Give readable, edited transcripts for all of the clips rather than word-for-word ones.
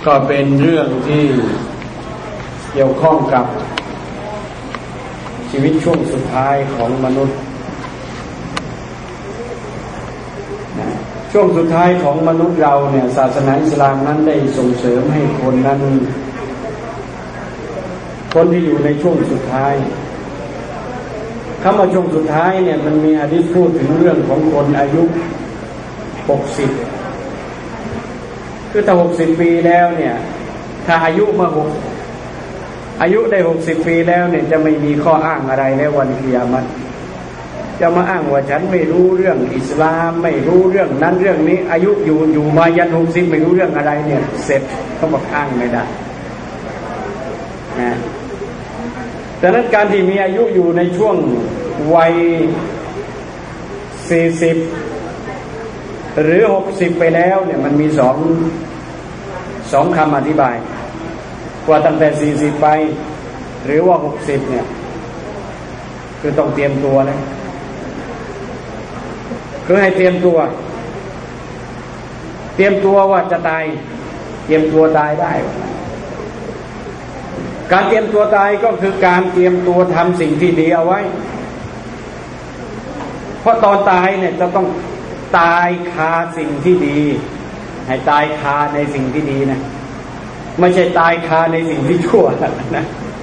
ก็เป็นเรื่องที่เกี่ยวข้องกับชีวิตช่วงสุดท้ายของมนุษย์ช่วงสุดท้ายของมนุษย์เราเนี่ยศาสนาอิสลามนั้นได้ส่งเสริมให้คนนั้นคนที่อยู่ในช่วงสุดท้ายคำว่าช่วงสุดท้ายเนี่ยมันมีหะดีษพูดถึงเรื่องของคนอายุ60คือถ้า60ปีแล้วเนี่ยถ้าอายุได้60ปีแล้วเนี่ยจะไม่มีข้ออ้างอะไรแล้ววันกิยามะฮ์จะมาอ้างว่าฉันไม่รู้เรื่องอิสลามไม่รู้เรื่องนั้นเรื่องนี้อายุอยู่มายัน60ไม่รู้เรื่องอะไรเนี่ยเสร็จเขาบอกอ้างไม่ได้นะดังนั้นการที่มีอายุอยู่ในช่วงวัย40หรือ60ไปแล้วเนี่ยมันมีสองคำอธิบายว่าตั้งแต่40ไปหรือว่า60เนี่ยคือต้องเตรียมตัวนะคือให้เตรียมตัวว่าจะตายเตรียมตัวตายได้การเตรียมตัวตายก็คือการเตรียมตัวทำสิ่งที่ดีเอาไว้เพราะตอนตายเนี่ยจะต้องตายคาสิ่งที่ดีให้ตายคาในสิ่งที่ดีนะไม่ใช่ตายคาในสิ่งที่ชั่วนะ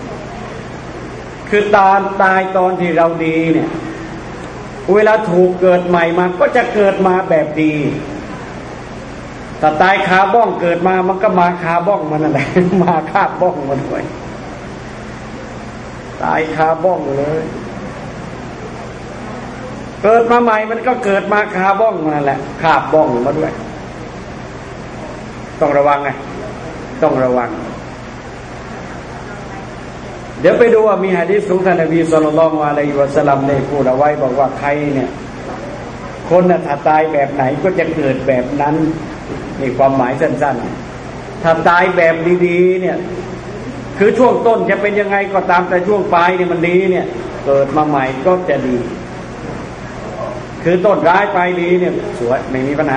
คือตายตอนที่เราดีเนี่ยเวลาถูกเกิดใหม่มาก็จะเกิดมาแบบดีแต่ตายคาบ้องเกิดมามันก็มาคาบ้องมันนั่นแหละมาคาบบ้องมันด้วยตายคาบ้องเลยเกิดมาใหม่มันก็เกิดมาคาบ้องมันนั่นแหละคาบบ้องมาด้วยต้องระวังไงต้องระวังเดี๋ยวไปดูว่ามีหะดีษของท่านนบีศ็อลลัลลอฮุอะลัยฮิวะซัลลัมได้พูดเอาไว้บอกว่าใครเนี่ยคนน่ะถ้าตายแบบไหนก็จะเกิดแบบนั้นนี่ความหมายสั้นๆถ้าตายแบบดีๆเนี่ยคือช่วงต้นจะเป็นยังไงก็ตามแต่ช่วงปลายนี่มันดีเนี่ยเกิดมาใหม่ก็จะดีคือต้นร้ายปลายดีเนี่ยสวยไม่มีปัญหา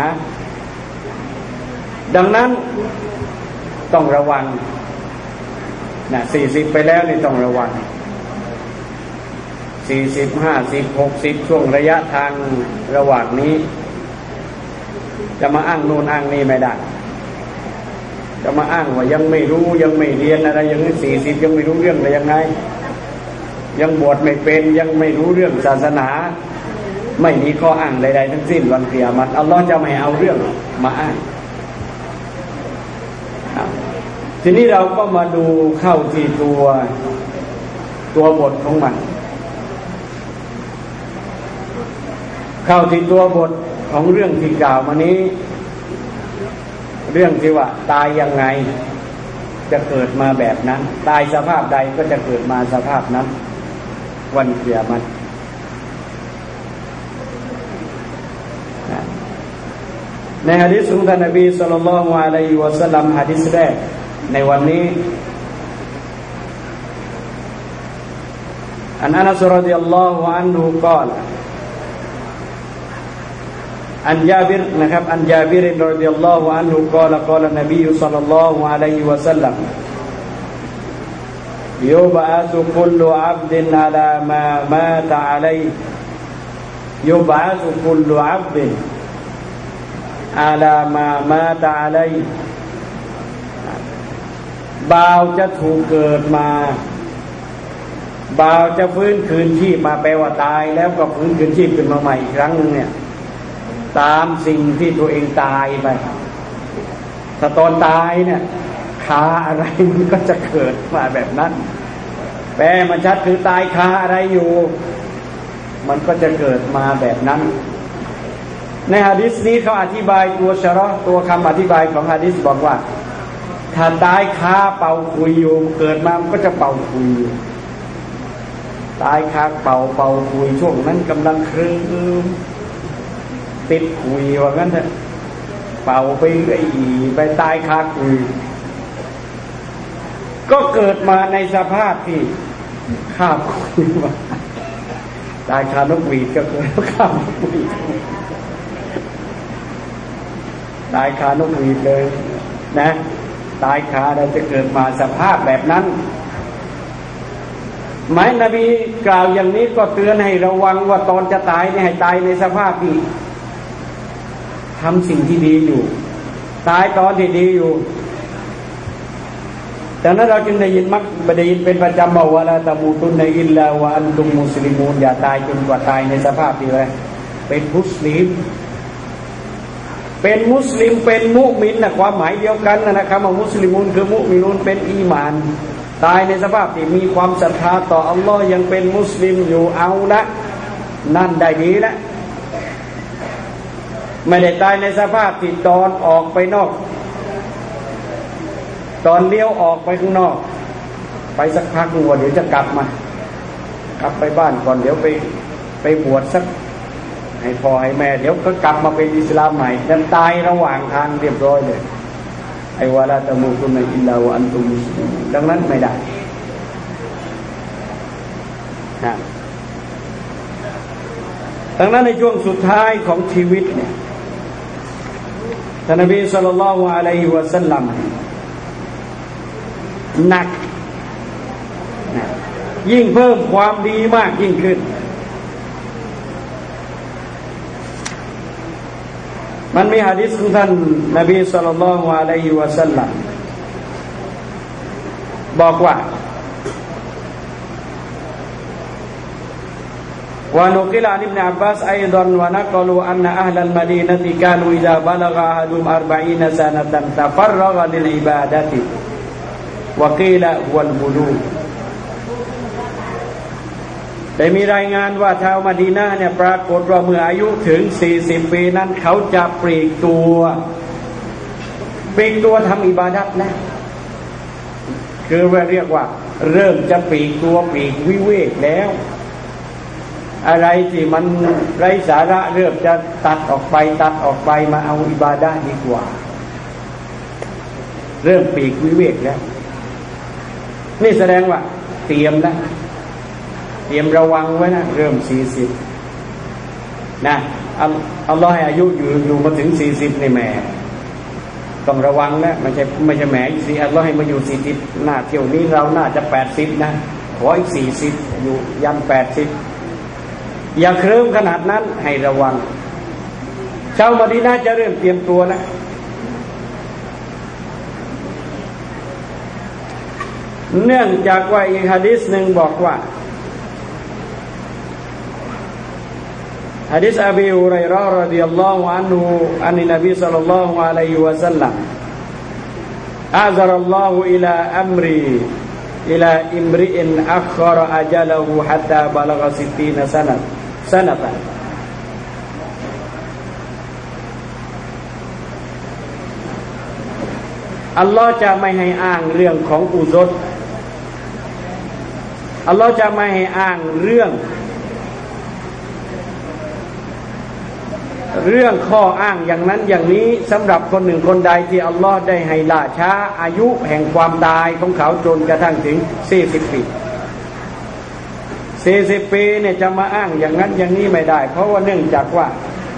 ดังนั้นต้องระวังนะ40ไปแล้วนี่ต้องระวัง40 50 60ช่วงระยะทางระหว่างนี้จะมาอ้างโน่นอ้างนี่ไม่ได้จะมาอ้างว่ายังไม่รู้ยังไม่เรียนอะไรอย่างนี้40ยังไม่รู้เรื่องอะไรยังไงยังบวชไม่เป็นยังไม่รู้เรื่องศาสนาไม่มีข้ออ้างใดๆทั้งสิ้นวันกิยามะฮ์อัลลอฮ์จะไม่เอาเรื่องมาอ้างทีนี้เราก็มาดูเข้าที่ตัวบทของมันเข้าที่ตัวบทของเรื่องที่กล่าวมานี้เรื่องที่ว่าตายยังไงจะเกิดมาแบบนั้นตายสภาพใดก็จะเกิดมาสภาพนั้นวันกิยามะฮ์ในหะดีษของท่านนบีศ็อลลัลลอฮุอะลัยฮิวะซัลลัมหะดีษแรกในวันนี้อันอานัสรอฎิยัลลอฮุอันฮุกล่าวอันญาบิรนะครับอันญาบิรรอฎิยัลลอฮุอันฮุกล่าวกล่าวนบีศ็อลลัลลอฮุอะลัยฮิวะซัลลัมยุบอะซุคุลอับดินอะลามามาตะอะลัยยุบอะซุคุลอับดินอะลามามาตะอะลัยบ่าวจะถูกเกิดมาบ่าวจะฟื้นคืนชีพมาแปลว่าตายแล้วก็ฟื้นคืนชีพขึ้นมาใหม่อีกครั้งนึงเนี่ยตามสิ่งที่ตัวเองตายไปถ้าตอนตายเนี่ยคาอะไรมันก็จะเกิดมาแบบนั้นแปลมันชัดคือตายคาอะไรอยู่มันก็จะเกิดมาแบบนั้นในหะดีษนี้เขาอธิบายตัวคำอธิบายของหะดีษบอกว่าถ้าตายคาเป่าคุยอยู่เกิดมามันก็จะเป่าคุยตายคาเป่าคุยช่วงนั้นกำลังครึ้มติดคุยว่างั้นเถอะเป่าไปไปตายคาคุยก็เกิดมาในสภาพที่คาบคุยมาตายคานกหวีดก็เกิดคาบคุยตายคานกหวีดเลยนะตายคาได้จะเกิดมาสภาพแบบนั้นหมายนบีกล่าวอย่างนี้ก็เตือนให้ระวังว่าตอนจะตายเนี่ยให้ตายในสภาพที่ทำสิ่งที่ดีอยู่ตายตอนที่ดีอยู่ดังนั้นเราจึงได้ยินเป็นประจำบอกว่าละตะมูตุนในอิลลาวะอันตุมมุสลิมูนอย่าตายจนกว่าตายในสภาพที่เป็นมุสลิมเป็นมุสลิมเป็นมุมินนะความหมายเดียวกันนะครับว่ามุสลิมูนคือมุมินูนเป็นอีหม่านตายในสภาพที่มีความศรัทธาต่ออัลลอฮ์ยังเป็นมุสลิมอยู่เอาละนั่นได้ดีละไม่ได้ตายในสภาพที่ตอนออกไปนอกตอนเลี้ยวออกไปข้างนอกไปสักพักว่าเดี๋ยวจะกลับไปบ้านก่อนเดี๋ยวไปบวชสักให้พ่อให้แม่เดี๋ยวก็กลับมาเป็นอิสลามใหม่ดันตายระหว่างทางเรียบร้อยเลยไอ้วะลาตะมูตุนอิลลาวะอันตุมุสลิมูนดังนั้นไม่ได้ดังนั้นในช่วงสุดท้ายของชีวิตเนี่ยท่านนบีศ็อลลัลลอฮุอะลัยฮิวะซัลลัมหนักยิ่งเพิ่มความดีมากยิ่งขึ้นมันมีหะดีษของท่านนบีศ็อลลัลลอฮุอะลัยฮิวะซัลลัมบอกว่าونقل عن ابن عباس أيضا ونقلوا أن أهل المدينة كانوا إذا بلغ أحدهم 40 سنة تفرغ للعبادة وقيل هو البلوغ ได้มีรายงานว่าชาวมะดีนะห์เนี่ยปรากฏว่าเมื่ออายุถึง40ปีนั้นเขาจะปลีกตัวทำอิบาดัตนะคือเรียกว่าเริ่มจะปลีกตัวปลีกวิเวกแล้วอะไรที่มันไร้สาระเริ่มจะตัดออกไปมาเอาอิบาดะห์ดีกว่าเริ่มปลีกวิเวกแล้วนี่แสดงว่าเตรียมระวังไว้นะเริ่ม40นะอัลลอฮ์ให้อายุอยู่มาถึง40นี่แหมต้องระวังนะไม่ใช่แหมสิอัลลอฮ์ให้มาอยู่40หน้าเที่ยวนี้เราน่าจะ80นะขออีก40อยู่ยัน80อย่าเคลิ้มขนาดนั้นให้ระวังชาวมะดีนะห์จะเริ่มเตรียมตัวนะเนื่องจากว่าอีกหะดีษหนึ่งบอกว่าหะดีษอบีฮุรัยเราะห์รอฎิยัลลอฮุอันฮุอันนบีศ็อลลัลลอฮุอะลัยฮิวะซัลลัมอาซารัลลอฮุอิลาอัมรีอิลาอิมริอินอัคฆะรอะญะละฮูฮัตตาบะละกะ60 ซะนะตันอัลลอฮ์จะไม่ให้อ้างเรื่องของอุซรอัลลอฮ์จะไม่ให้อ้างเรื่องข้ออ้างอย่างนั้นอย่างนี้สำหรับคนหนึ่งคนใดที่อัลลอฮ์ได้ให้ล่าช้าอายุแห่งความตายของเขาจนกระทั่งถึง40 ปี40 ปีเนี่ยจะมาอ้างอย่างนั้นอย่างนี้ไม่ได้เพราะว่าเนื่องจากว่า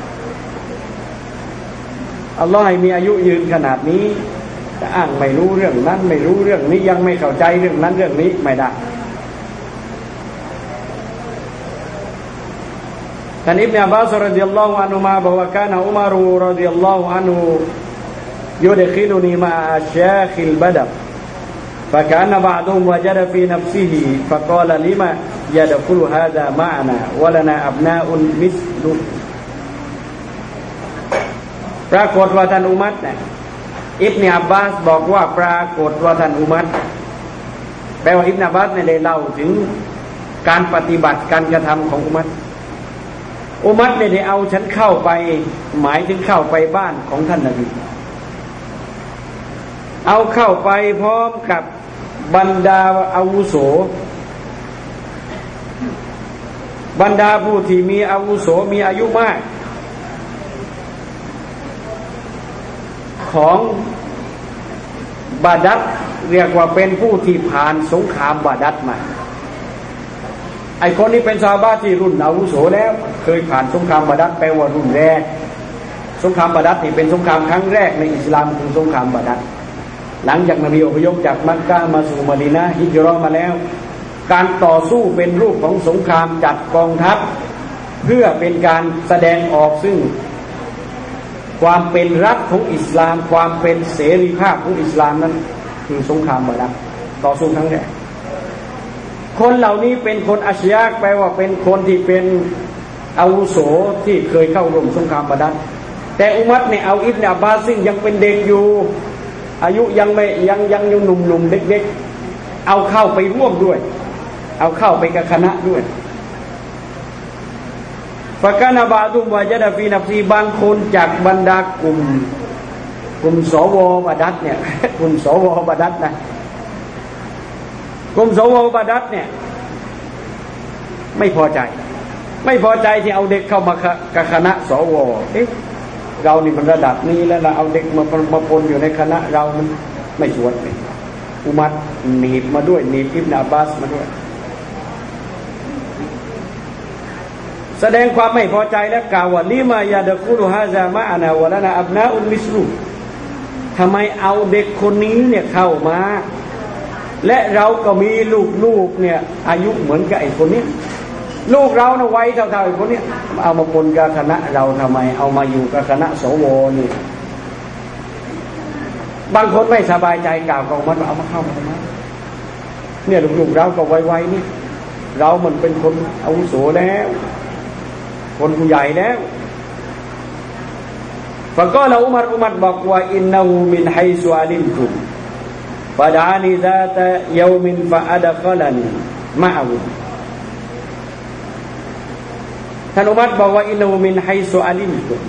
อัลลอฮ์ให้มีอายุยืนขนาดนี้จะอ้างไม่รู้เรื่องนั้นไม่รู้เรื่องนี้ยังไม่เข้าใจเรื่องนั้นเรื่องนี้ไม่ได้ท่านอิบนุอับบาสรอฎิยัลลอฮุอันฮุมาบอกว่ากานะอุมัรรอฎิยัลลอฮุอันฮุยุดคิลุนีมาอัชชาคิลบัดรفكأن بعضهم وجد في نفسه فقال لما يدخل هذا معنا ولنا أبناء مثل ปรากฏว่าท่านอุมัรเนี่ยอิบนุอับบาสบอกว่าปรากฏว่าท่านอุมัรแปลว่าอิบนุอับบาสเนี่ยได้เล่าถึงการปฏิบัติการกระทำของอุมัรเนี่ยได้เอาฉันเข้าไปหมายถึงเข้าไปบ้านของท่านนบีเอาเข้าไปพร้อมกับบรรดาอาวุโสบรรดาผู้ที่มีอาวุโสมีอายุมากของบาดัดเรียกว่าเป็นผู้ที่ผ่านสงครามบาดัดมาไอ้คนนี้เป็นซอฮาบะห์ที่รุ่นอาวุโสแล้วเคยผ่านสงครามบาดัดแปลว่ารุ่นแรกสงครามบาดัดนี่เป็นสงครามครั้งแรกในอิสลามคือสงครามบาดัดหลังจากนบีอพยพจากมักกะฮ์มาสู่มะดีนะห์ฮิจเราะห์มาแล้วการต่อสู้เป็นรูปของสงครามจัดกองทัพเพื่อเป็นการแสดงออกซึ่งความเป็นรัฐของอิสลามความเป็นเสรีภาพของอิสลามนั้นคือสงครามบาดัรต่อสู้ครั้งแรกคนเหล่านี้เป็นคนอัชญะแปลว่าเป็นคนที่เป็นอาวุโสที่เคยเข้าร่วมสงครามบาดัรแต่อุมัรเนี่ยเอาอิบนุอับบาสซึ่งยังเป็นเด็กอยู่อายุยังไม่ยังหนุ่มๆเด็กๆเอาเข้าไปร่วมด้วยเอาเข้าไปกับคณะด้วยฟะกานะบะดุมวะญะดะฟีนัฟซีบางคนจากบรรดากลุ่มสวบาดัรเนี่ยกลุ่มสวบาดัรนะกลุ่มสวบาดัรเนี่ยไม่พอใจที่เอาเด็กเข้ามากับคณะสวเรานี่มันระดับนี้แล้วเราเอาเด็กมาปนอยู่ในคณะเรามันไม่ชวนอุมัรหนีบมาด้วยหนีบอิบนุอับบาสมาด้วยแสดงความไม่พอใจและกล่าวว่าลิมายาดะกุลุฮาซามะอานะวะลานะอับนาอุลมิสลูทำไมเอาเด็กคนนี้เนี่ยเข้ามาและเราก็มีลูกเนี่ยอายุเหมือนกับไอ้คนนี้ลูกเรานะไว้เท่าๆไอ้คนนี้เอามาปนกับคณะเราทำไมเอามาอยู่กับคณะสวนี่บางคนไม่สบายใจกล่าวกับมันว่าเอามาเข้ามาทำไมเนี่ยลูกเราก็ไว้นี่เรามันเป็นคนอาวุโสแล้วคนผู้ใหญ่แล้วฟะกอลอุมัรบอกว่าอินนะฮูมินไฮซุอาลิมตุฟะดะอานีซาตะยอมินฟะอะดะกะลันมะอะฮูท่านอุมัรบอกว่าอินนะฮูมินไฮซุอาลิมตุ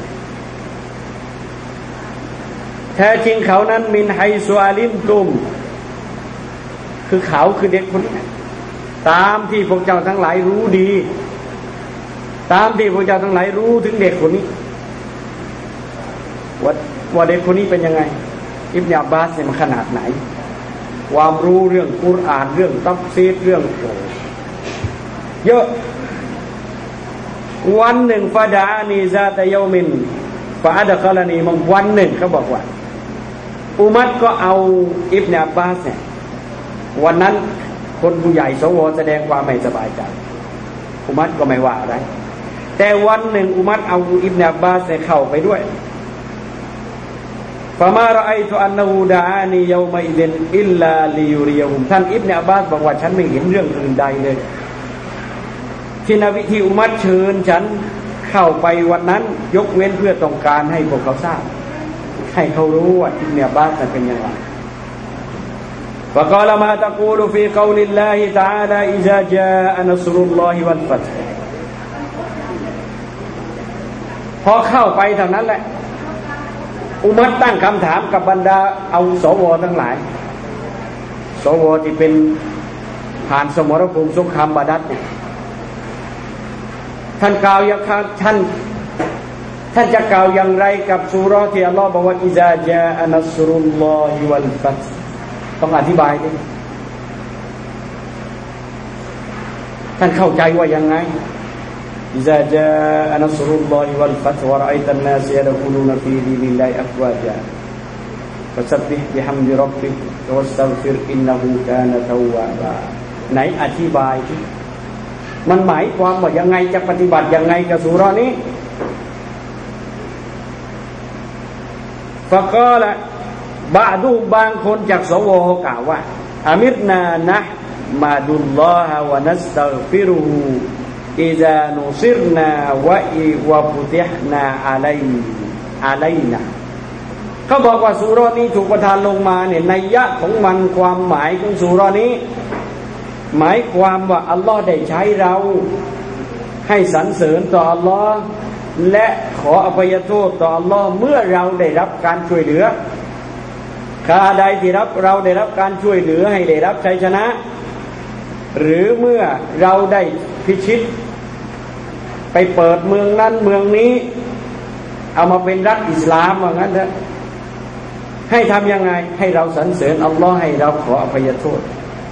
แท้จริงเขานั้นมินไฮซุอาลิมตุมคือเขาคือเด็กคนนี้ตามที่พวกเจ้าทั้งหลายรู้ดีตามที่พวกเจ้าทั้งหลายรู้ถึงเด็กคนนี้ว่าเด็กคนนี้เป็นยังไงอิบนุอับบาสเนี่ยมันขนาดไหนความรู้เรื่องกุรอานเรื่องตัฟซีรเรื่องเยอะวันหนึ่งฟาดานีซาตะยอมินฟาอัดะกะลานีมันวันหนึ่งเขาบอกว่าอุมัรก็เอาอิบนุอับบาสเนี่ยวันนั้นคนผู้ใหญ่สวแสดงความไม่สบายใจอุมัรก็ไม่ว่าอะไรแต่วันหนึ่งอุมัรเอาอิบนุอับบาสเข้าไปด้วยฟะมารออัยตุอันนะฮูดะอานียอมะอิซินอิลลาลิยูริยะฮุมท่านอิบนุอับบาสบอกว่าฉันไม่เห็นเรื่องอื่นใดเลยที่นบีที่อุมัรเชิญฉันเข้าไปวันนั้นยกเว้นเพื่อต้องการให้พวกเขาทราบให้เขารู้ว่าอิบนุอับบาสเป็นยังไงفقال ما تقول في قول الله تعالى إذا جاء نصر الله والفتح พอเข้าไปเท่านั้นแหละอุมัรตั้งคำถามกับบรรดาเอาสวทั้งหลายสวที่เป็นผ่านสมรภูมิสงครามบาดัรเนี่ยท่านกล่าวอย่างท่านจะกล่าวอย่างไรกับซูเราะห์ที่อัลเลาะห์บอกว่าอิซาจาอะนัศรุลลอฮิวัลฟัตห์ต้องอธิบายดิท่านเข้าใจว่ายังไงอิซาจาอะนัศรุลลอฮิวัลฟัตห์วะรอะอัยตันนาสยะดะคุลูนฟีดีนิลลาฮิอัฟวาจาฟัซับบิฮบิฮัมดิร็อบบิกวัสตัฆฟิรอินนะฮูกานะตอวาบาไหนอธิบายดิมันหมายความว่ายังไงจะปฏิบัติยังไงกับซูเราะห์นี้ฟะกอละบาดูบางคนจากสวกล่าวว่าอามิรนานะมาดุลลอฮะวะนัสตัฆฟิรุฮูอิซานุซิรนาวะฟุติฮนาอะลัยนะเขาบอกว่าซูเราะห์นี้ถูกประทานลงมาเนี่ยนัยยะของมันความหมายของซูเราะห์นี้หมายความว่าอัลลอฮ์ได้ใช้เราให้สรรเสริญต่ออัลลอฮ์และขออภัยโทษต่ออัลลอฮ์เมื่อเราได้รับการช่วยเหลือข้าใดที่เราได้รับการช่วยเหลือให้ได้รับชัยชนะหรือเมื่อเราได้พิชิตไปเปิดเมืองนั้นเมืองนี้เอามาเป็นรัฐอิสลามว่างั้นเถอะให้ทำยังไงให้เราสรรเสริญอัลลอฮ์ให้เราขออภัยโทษ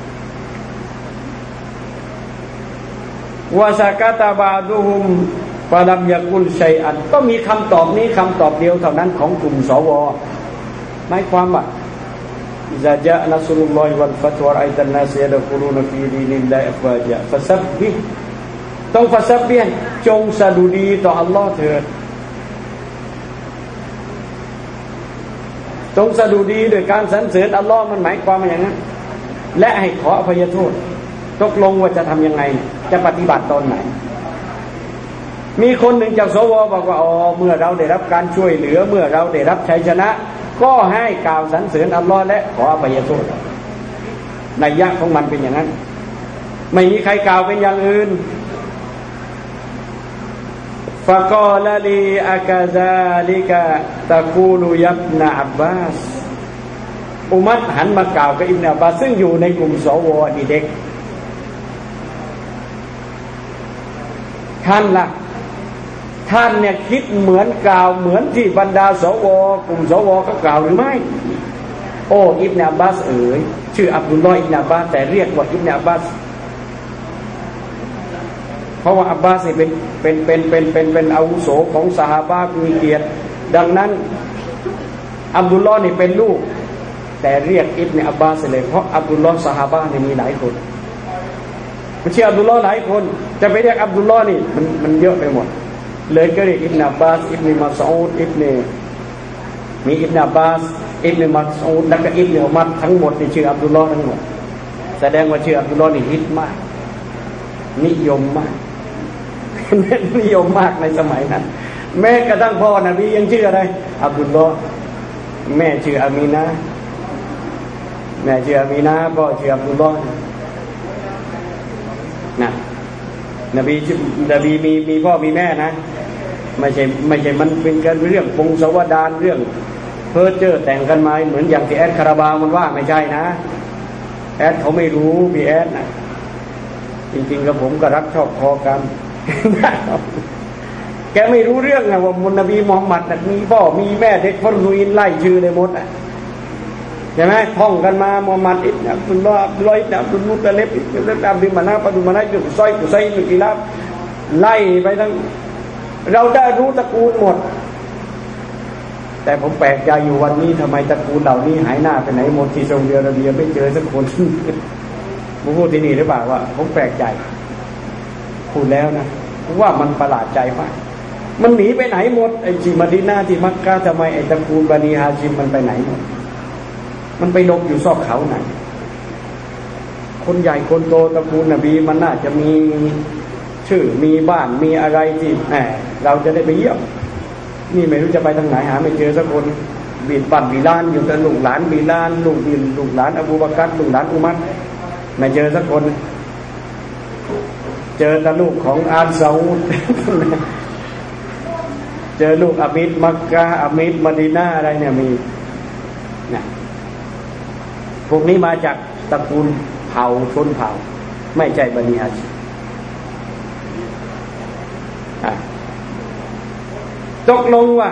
วะซะกะตะบะดุฮุมฟะลัมยะกุลชัยอันก็มีคำตอบนี้คำตอบเดียวเท่านั้นของกลุ่มสวหมายความว่าอิซาจานัสรุลลอฮิวัลฟัตฮ์วะรอะอัยตันนาสยะดะคูลูนฟีดีนิลลาฮิอัฟวาจาฟะซับบิฮ์ต้องฟะซับบิฮ์จงสดุดีต่ออัลลอฮ์เถิดจงสดุดีโดยการสรรเสริญอัลลอฮ์มันหมายความว่าอย่างนั้นและให้ขออภัยโทษตกลงว่าจะทำยังไงจะปฏิบัติตอนไหนมีคนหนึ่งจากสวบอกว่าอ๋อเมื่อเราได้รับการช่วยเหลือเมื่อเราได้รับชัยชนะก็ให้กล่าวสรรเสริญอัลลอฮ์และขออภัยโทษนัยยะของมันเป็นอย่างนั้นไม่มีใครกล่าวเป็นอย่างอื่นฟะกอลลีอะกะซาลิกะตะกูลุยับนะอับบาสอุมัรหันมากล่าวกับอิบนุอับบาสซึ่งอยู่ในกลุ่มสวนี่เด็กท่านล่ะท่านเนี่ยคิดเหมือนกล่าวเหมือนที่บรรดาสวกลุ่มสวเขากล่าวหรือไม่โอ้อิบนุอับบาสเอ๋ยชื่ออับดุลลอฮ์อิบนุอับบาสแต่เรียกว่าอิบนุอับบาสเพราะว่าอับบาสนี่เป็นอาวุโสของซอฮาบะห์มีเกียรติดังนั้นอับดุลลอฮ์นี่เป็นลูกแต่เรียกอิบนุอับบาสเลยเพราะอับดุลลอฮ์ซอฮาบะห์นี่มีหลายคนไม่ใช่อับดุลลอฮ์หลายคนจะไปเรียกอับดุลลอฮ์นี่มันเยอะไปหมดเลยก็เรียกอิบนุอับบาสอิบนุมัสอูดมีอิบนุอับบาสอิบนุมัสอูดและก็อิบนุอุมัรทั้งหมดนี่ชื่ออับดุลลอฮ์ทั้งหมดแสดงว่าชื่ออับดุลลอฮ์นี่ฮิตมากนิยมมากนิยมมากในสมัยนั้นแม้กระทั่งพ่อนบียังชื่ออะไรอับดุลลอฮ์แม่ชื่ออามีนาพ่อชื่ออับดุลลอฮ์นะนบีมีพ่อมีแม่นะไม่ใช่มันเป็นการเรื่องพงศาวดารเรื่องเพ้อเจ้อแต่งกันมาเหมือนอย่างที่แอดคาราบาวมันว่าไม่ใช่นะแอดเขาไม่รู้พี่แอดนะจริงๆกับผมก็รักชอบพอกันแกไม่รู้เรื่องนะว่ามุนบีมุฮัมมัดมีพ่อมีแม่เด็กฟรุอินไล่ชื่อเลยหมดอ่ะใช่ไหมท่องกันมามุฮัมมัดอิบนุอับดุลลอฮ์อับดุลลอฮ์อิบนุอับดุลมุตตะลิบอิบนุอับดุลมานาฟอับดุลมานาฟกุซัยอิบนุกิลาบไล่ไปทั้งเราได้รู้ตระกูลหมดแต่ผมแปลกใจอยู่วันนี้ทำไมตระกูลเหล่านี้หายหน้าไปไหนหมดที่ซาอุดิอาระเบียไม่เจอสักคนผมพูดที่นี่หรือเปล่าว่าผมแปลกใจพูดแล้วนะว่ามันประหลาดใจมากมันหนีไปไหนหมดไอ้ที่มะดีนะห์ที่มักกะห์ทำไมไอ้ตระกูลบานีฮาชิมมันไปไหนหมดมันไปหลบอยู่ซอกเขาไหนคนใหญ่คนโตตระกูลนบีมันน่าจะมีชื่อมีบ้านมีอะไรที่เราจะได้ไปเยี่ยมนี่ไม่รู้จะไปทางไหนหาไม่เจอสักคนบิลานอยู่กับลูกหลานบิลานลูกหลานอบูบักรลูกหลานอุมัรไม่เจอสักคนเจอแต่ลูกของอาลซาอูดเจอลูกอามิดมักกะห์อามิดมะดีนะห์อะไรเนี่ยมีนะพวกนี้มาจากตระกูลเผ่าชนเผ่าไม่ใช่บานีฮาชิมตกลงว่า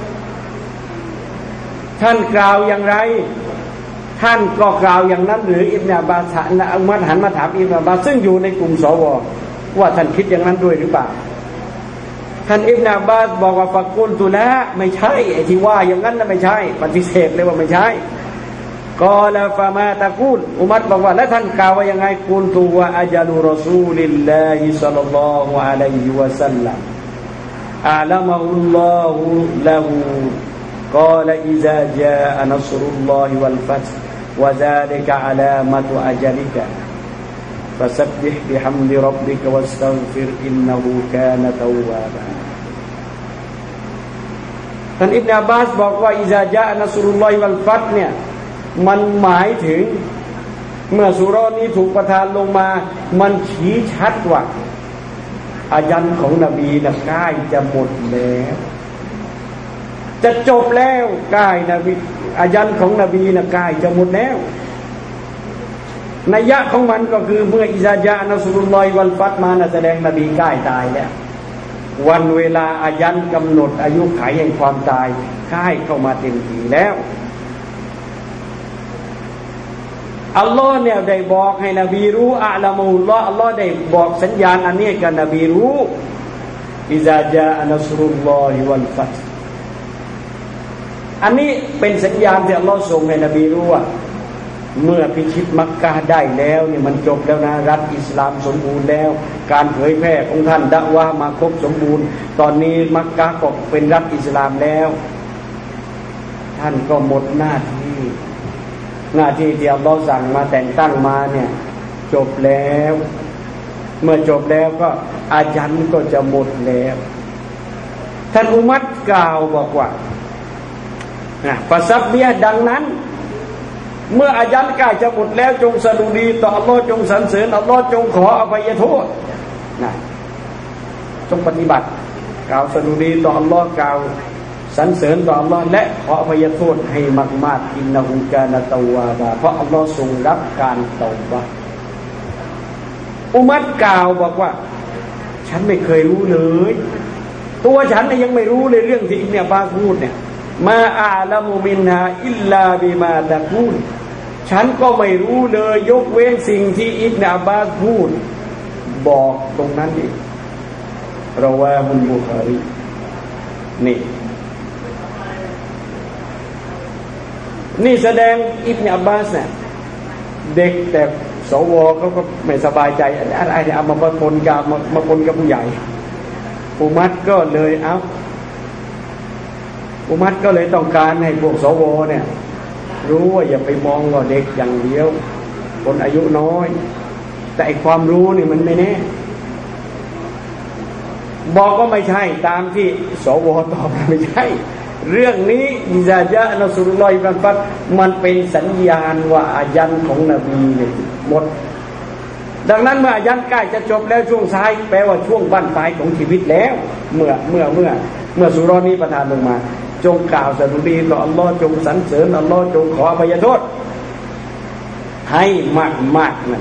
ท่านกล่าวอย่างไรท่านก็กล่าวอย่างนั้นหรืออิบนุอับบาสอุมัรหันมาถามอิบนุอับบาสซึ่งอยู่ในกลุ่มสวว่าท่านคิดอย่างนั้นด้วยหรือเปล่าท่านอิบนุอับบาสบอกว่าฟักกุลตุละไม่ใช่ไอ้ที่ว่าอย่างนั้นน่ะไม่ใช่ปฏิเสธเลยว่าไม่ใช่กอลาฟามาตะกูลอุมัรบอกว่าแล้วท่านกล่าวว่ายังไงกุลตุวะอัจลุรอซูลิลลาฮิศ็อลลัลลอฮุอะลัยฮิวะซัลลัมอาละมะฮุลลอฮุละฮูกอลอิซาจาอะนัศรุลลอฮิวัลฟัตฮ์วะซาลิกะอะลามะตุอัจลิกะฟะซับบิฮ์บิฮัมดิร็อบบิกะวัสตัฆฟิรอินนะฮูกานะตัววาบะท่านอิบนุอับบาสบอกว่าอิซาจาอะนัศรุลลอฮิวัลฟัตฮ์เนี่ยมันหมายถึงเมื่อสุเราะห์นี้ถูกประทานลงมามันชี้ชัดว่าอายันของนบีน่ะใกล้จะหมดแล้วจะจบแล้วใกล้นบีอายันของนบีน่ะใกล้จะหมดแล้วนัยยะของมันก็คือเมื่ออิซาจาอะนัศรุลลอฮิวัลฟัตฮ์มาน่ะแสดงนบีใกล้ตายแล้ววันเวลาอายันกำหนดอายุขัยแห่งความตายใกล้เข้ามาเต็มทีแล้วอัลลอฮ์เนี่ยได้บอกให้นบีรู้อะละมุลลอฮ์อัลลอฮ์ได้บอกสัญญาณอันนี้กับนบีรู้อิซาจาอะนัศรุลลอฮิวัลฟัตฮ์อันนี้เป็นสัญญาณที่อัลลอฮ์ส่งให้นบีรู้ว่าเมื่อพิชิตมักกะฮ์ได้แล้วนี่มันจบแล้วนะรัฐอิสลามสมบูรณ์แล้วการเผยแพร่ของท่านดะวะห์มาครบสมบูรณ์ตอนนี้มักกะฮ์ก็เป็นรัฐอิสลามแล้วท่านก็หมดหน้าที่ที่อัลเลาะห์สั่งมาแต่งตั้งมาเนี่ยจบแล้วเมื่อจบแล้วก็อาญันก็จะหมดแล้วท่านอุมัรกล่าวบอกว่าฟะซับเบียดังนั้นเมื่ออาญันใกล้จะหมดแล้วจงสดุดีต่ออัลเลาะห์จงสรรเสริญอัลเลาะห์จงขออภัยโทษจงปฏิบัติกล่าวสดุดีต่ออัลเลาะห์กล่าวสรรเสริญต่ออัลเลาะห์และขออภัยโทษให้มากๆอินนะฮูกานะตะวาบาเพราะอัลเลาะห์ทรงรับการเตาบะห์อุมัรกล่าวบอกว่าฉันไม่เคยรู้เลยตัวฉันยังไม่รู้เลยเรื่องที่อิบนุอับบาสพูดเนี่ยมาอาละมุมินฮาอิลลาบิมาตะกูลฉันก็ไม่รู้เลยยกเว้นสิ่งที่อิบนุอับบาสพูดบอกตรงนั้นอีกรอวาฮุลบุคอรีนี่แสดงอิบนุอับบาสเนี่ยเด็กแต่สวเขาก็ไม่สบายใจอะไรเอามาปนกับมาปนกับผู้ใหญ่อุมัรก็เลยอุมัรก็เลยต้องการให้พวกสวเนี่ยรู้ว่าอย่าไปมองว่าเด็กอย่างเดียวคนอายุน้อยแต่ไอ้ความรู้นี่มันไม่แน่บอกก็ไม่ใช่ตามที่สวตอบไม่ใช่เรื่องนี้อิซาญะนัสรุลลอฮิวัลฟัตมันเป็นสัญญาณว่าอาญันของนบีเนี่ยหมดดังนั้นเมื่ออาญันใกล้จะจบแล้วช่วงท้ายแปลว่าช่วงบั้นปลายของชีวิตแล้วเมื่อสุเราะห์นี้ประทานลงมาจงกล่าวสดุดีต่ออัลเลาะห์จงสรรเสริญอัลเลาะห์จงขออภัยโทษให้มากๆนั่น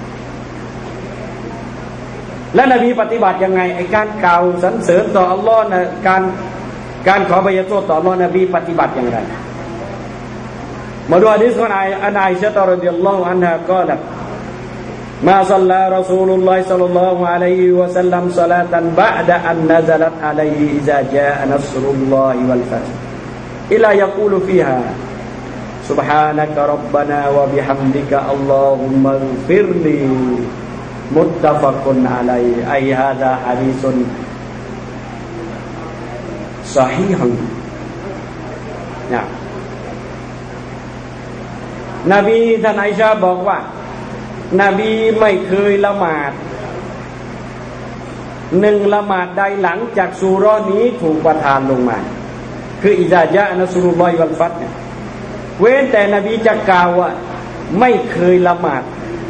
และนบีปฏิบัติยังไงไอ้การกล่าวสรรเสริญต่ออัลเลาะห์นะการขออภัยโทษต่ออัลเลาะห์นบีปฏิบัติอย่างไรมาดูหะดีษของอาอิชะฮ์รอฎิยัลลอฮุอันฮากล่าวما صلى رسول الله صلى الله عليه وسلم صلاة بعد أن نزلت عليه إذا جاء نصر الله والفتح إلا يقول فيها سبحانك ربنا وبحمدك اللهم اغفر لي متفق عليه أي هذا حديث صحيح نعم นบีท่านอาอิชะห์บอกว่านบีไม่เคยละหมาดหนึ่งละหมาดใดหลังจากซูเราะห์นี้ถูกประทานลงมาคืออิซาญะนัสรุลลอฮิวัลฟัตเนี่ยเว้นแต่นบีจะกล่าวว่าไม่เคยละหมาด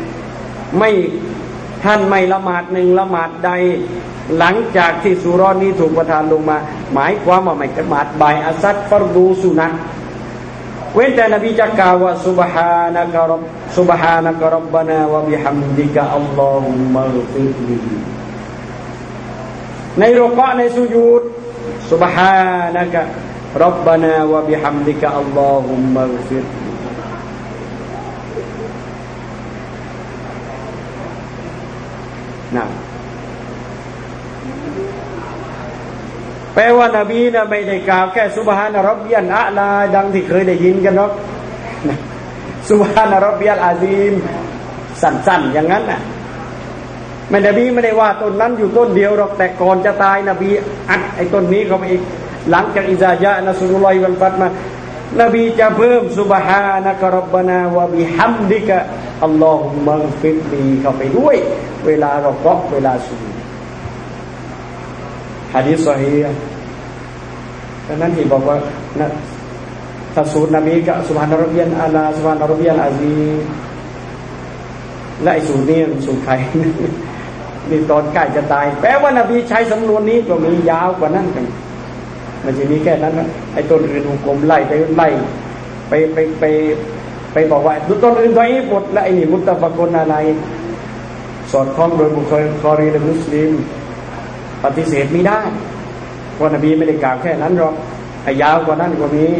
ท่านไม่ละหมาดหนึ่งละหมาดใดหลังจากที่ซูเราะห์นี้ถูกประทานลงมาหมายความว่าไม่ละหมาดบ่ายอัสซัดฟัรดูสุนัตเว้นแต่นบีจะกล่าวว่าซุบฮานะกะร็อบบานา วะบิฮัมดิกะอัลลอฮุมมะฆฟิรลีในรุกอในสุญูดซุบฮานะกะร็อบบานา วะบิฮัมดิกะอัลลอฮุมมะฆฟิรลีนะแปลว่านบีนะไม่ได้กล่าวแค่ซุบฮานะร็อบบิยัลอาลาดังที่เคยได้ยินกันหรอกซุบฮานะร็อบบิยัลอาซีมสั้นๆอย่างนั้นน่ะนบีไม่ได้ว่าต้นนั้นอยู่ต้นเดียวหรอกแต่ก่อนจะตายนบีอัดไอ้ต้นนี้เข้าไปอีกหลังจากอิซาญะนัสรุลลอฮิวัลฟัตมานบีจะเพิ่มซุบฮานะกะร็อบบานา วะบิฮัมดิกะอัลลอฮุมมะฆฟิรลีเข้าไปด้วยเวลาเราเกาะเวลาสุญูดหะดีษซอฮีฮ์ดังนั้นที่บอกว่าถ้าสูตรนบีก็ซุบฮานะร็อบบิยัลอาลาซุบฮานะร็อบบิยัลอาซีมและไอ้สูตรนี้สูตรใครนี่ตอนใกล้จะตายแปลว่านบีใช้สำนวนนี้ก็มียาวกว่านั้นกันมันจะมีแค่นั้นนะไอ้ต้นอื่นกลมไล่ไปบอกว่าต้นอื่นตัวนี้หมดและไอ้นี่มุตตะฟะกุนอะไรสอดคล้องโดยบุคคลและมุสลิมปฏิเสธไม่ได้เพราะนบีไม่ได้กล่าวแค่นั้นหรอกไอ้ยาวกว่านั้นก็มี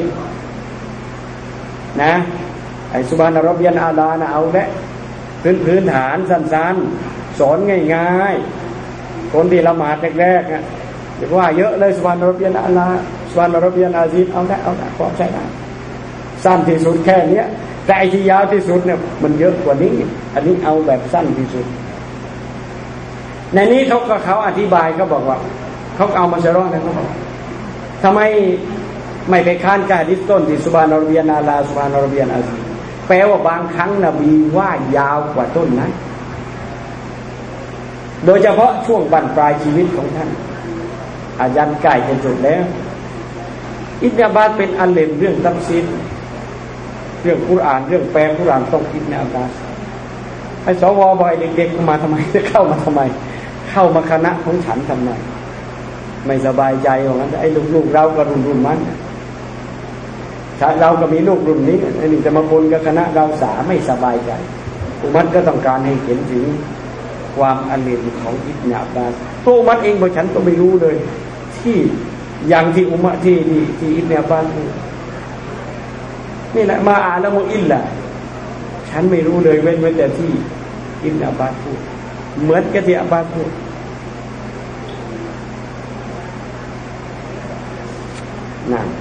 นะไอ้ซุบฮานะร็อบบิยัลอาลานะเอาละพื้นฐานสั้นๆสอนง่ายๆคนที่ละหมาดแรกๆอ่ะอย่าว่าเยอะเลยซุบฮานะร็อบบิยัลอาลาซุบฮานะร็อบบิยัลอาซีมเอาละพอใช้ได้สั้นที่สุดแค่นี้แต่ไอ้ที่ยาวที่สุดเนี่ยมันเยอะกว่านี้อันนี้เอาแบบสั้นที่สุดในนี้เขาอธิบายเขาบอกว่าเขาเอามาชะร้องนะเขาบอกทำไมไม่ไปค้านกะฮะดีษต้นที่ซุบฮานัลลอฮฺนาลาซุบฮานัลลอฮฺอาซีแปลว่าบางครั้งนบีว่ายาวกว่าต้นนั้นโดยเฉพาะช่วงบั้นปลายชีวิตของท่านอาจารย์ใกล้จะจบแล้วอิบนุอับบาสเป็นอัลเลมเรื่องตัฟซีรเรื่องกุรอานเรื่องแปลกุรอานต้องอิบนุอับบาสไอ้สวบอยเด็กๆมาทำไมจะเข้ามาทำไมเข้ามาคณะของฉันทำไมไม่สบายใจว่างั้นไอ้ลูกๆเราก็รุ่นมันเราก็มีลูกรุ่นนี้ไอ้นี่จะมาปนกับคณะเราสาไม่สบายใจอุมัตก็ต้องการให้เห็นถึงความอันเลวของอิบนุอับบาสตัวอุมัตเองบอกฉันก็ไม่รู้เลยที่อย่างที่อุมัตที่อิบนุอับบาสนี่แหละมาอ่านแล้วมุอิลละฉันไม่รู้เลยเว้นแต่ที่อิบนุอับบาสพูดเหมือนกับที่อับบาสพูดนั่น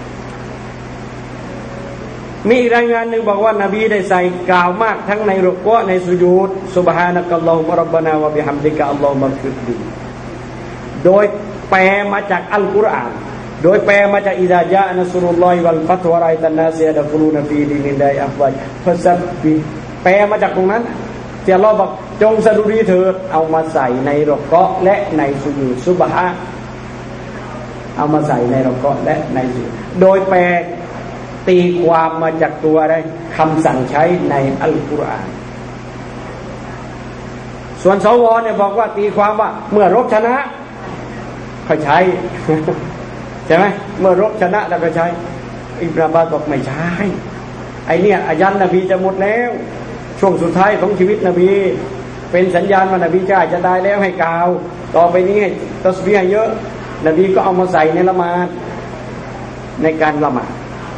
มีรายงานหนึ่งบอกว่านบีได้ใส่กล่าวมากทั้งในรุกวะในสุญูดซุบฮานะกัลลอฮุมะร็อบบะนาวะบิฮัมดิกะอัลลอฮุมัฆฟิรลีโดยแปลมาจากอัลกุรอานโดยแปลมาจากอิซาจาอะนัสรุลลอฮิวัลฟัตฮ์วะรออัยตันนาสยะดะคุลูนฟีดีนิลลาฮิอัฟวาจฟัซับบิแปลมาจากตรงนั้นที่อัลเลาะห์บอกจงสดุดีเถิดเอามาใส่ในรุกวะและในสุญูดซุบฮาเอามาใส่ในรุกวะและในสุญูดโดยแปลตีความมาจากตัวอะไรคำสั่งใช้ในอัลกุรอานส่วนสวเนี่ยบอกว่าตีความว่าเมื่อรบชนะค่อยใช้ใช่ไหมเมื่อรบชนะแล้วก็ใช้อิบนุอับบาสบอกไม่ใช่ไอเนี่ยอายันนบีจะหมดแล้วช่วงสุดท้ายของชีวิตนบีเป็นสัญญาณว่านบีจะตายแล้วให้กล่าวต่อไปนี้ให้ตัสบีฮ์เยอะนบีก็เอามาใส่ในละหมาดในการละหมาด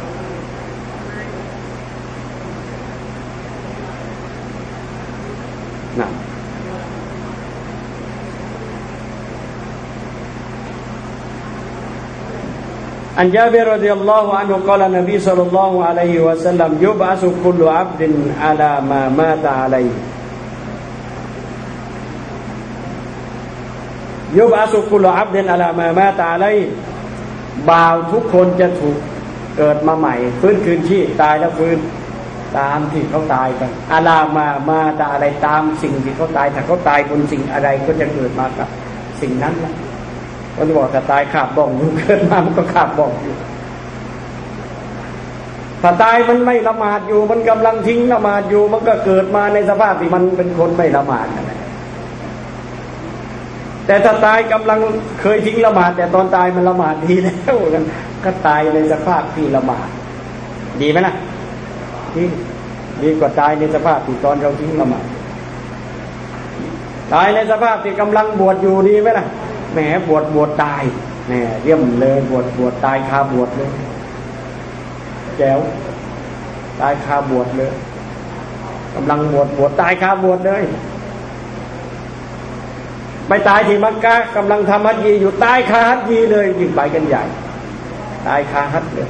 عن جابر رضي الله عنه قال النبي صلى الله عليه وسلم يبعث كل عبد على ما مات عليه يبعث كل عبد على ما مات عليه บ่าวทุกคนจะถูกเกิดมาใหม่ฟื้นคืนชีพตายแล้วฟื้นตามที่เขาตายกันอาลามาตาอะไรตามสิ่งที่เขาตายถ้าเขาตายบนสิ่งอะไรก็จะเกิดมากับสิ่งนั้นแหละคนบอกถ้าตายขาบบ่องอยู่เกิดมามันก็ขาบบ่องอยู่ถ้าตายมันไม่ละหมาดอยู่มันกำลังทิ้งละหมาดอยู่มันก็เกิดมาในสภาพที่มันเป็นคนไม่ละหมาดนั่นแหละแต่ถ้าตายกำลังเคยทิ้งละหมาดแต่ตอนตายมันละหมาดดีแล้วกันก็ตายในสภาพที่ละหมาดดีไหมนะดีกว่าตายในสภาพที่ตอนเราทิ้งละหมาดตายในสภาพที่กำลังบวชอยู่ดีไหมล่ะแหมบวชตายแหมเยี่ยมเลยบวชตายคาบวชเลยแจ๋วตายคาบวชเลยกำลังบวชตายคาบวชเลยไปตายที่มักกะห์กำลังทำฮัจญีอยู่ตายคาฮัจญีเลยยิ่งไปกันใหญ่ตายคาฮัจเลย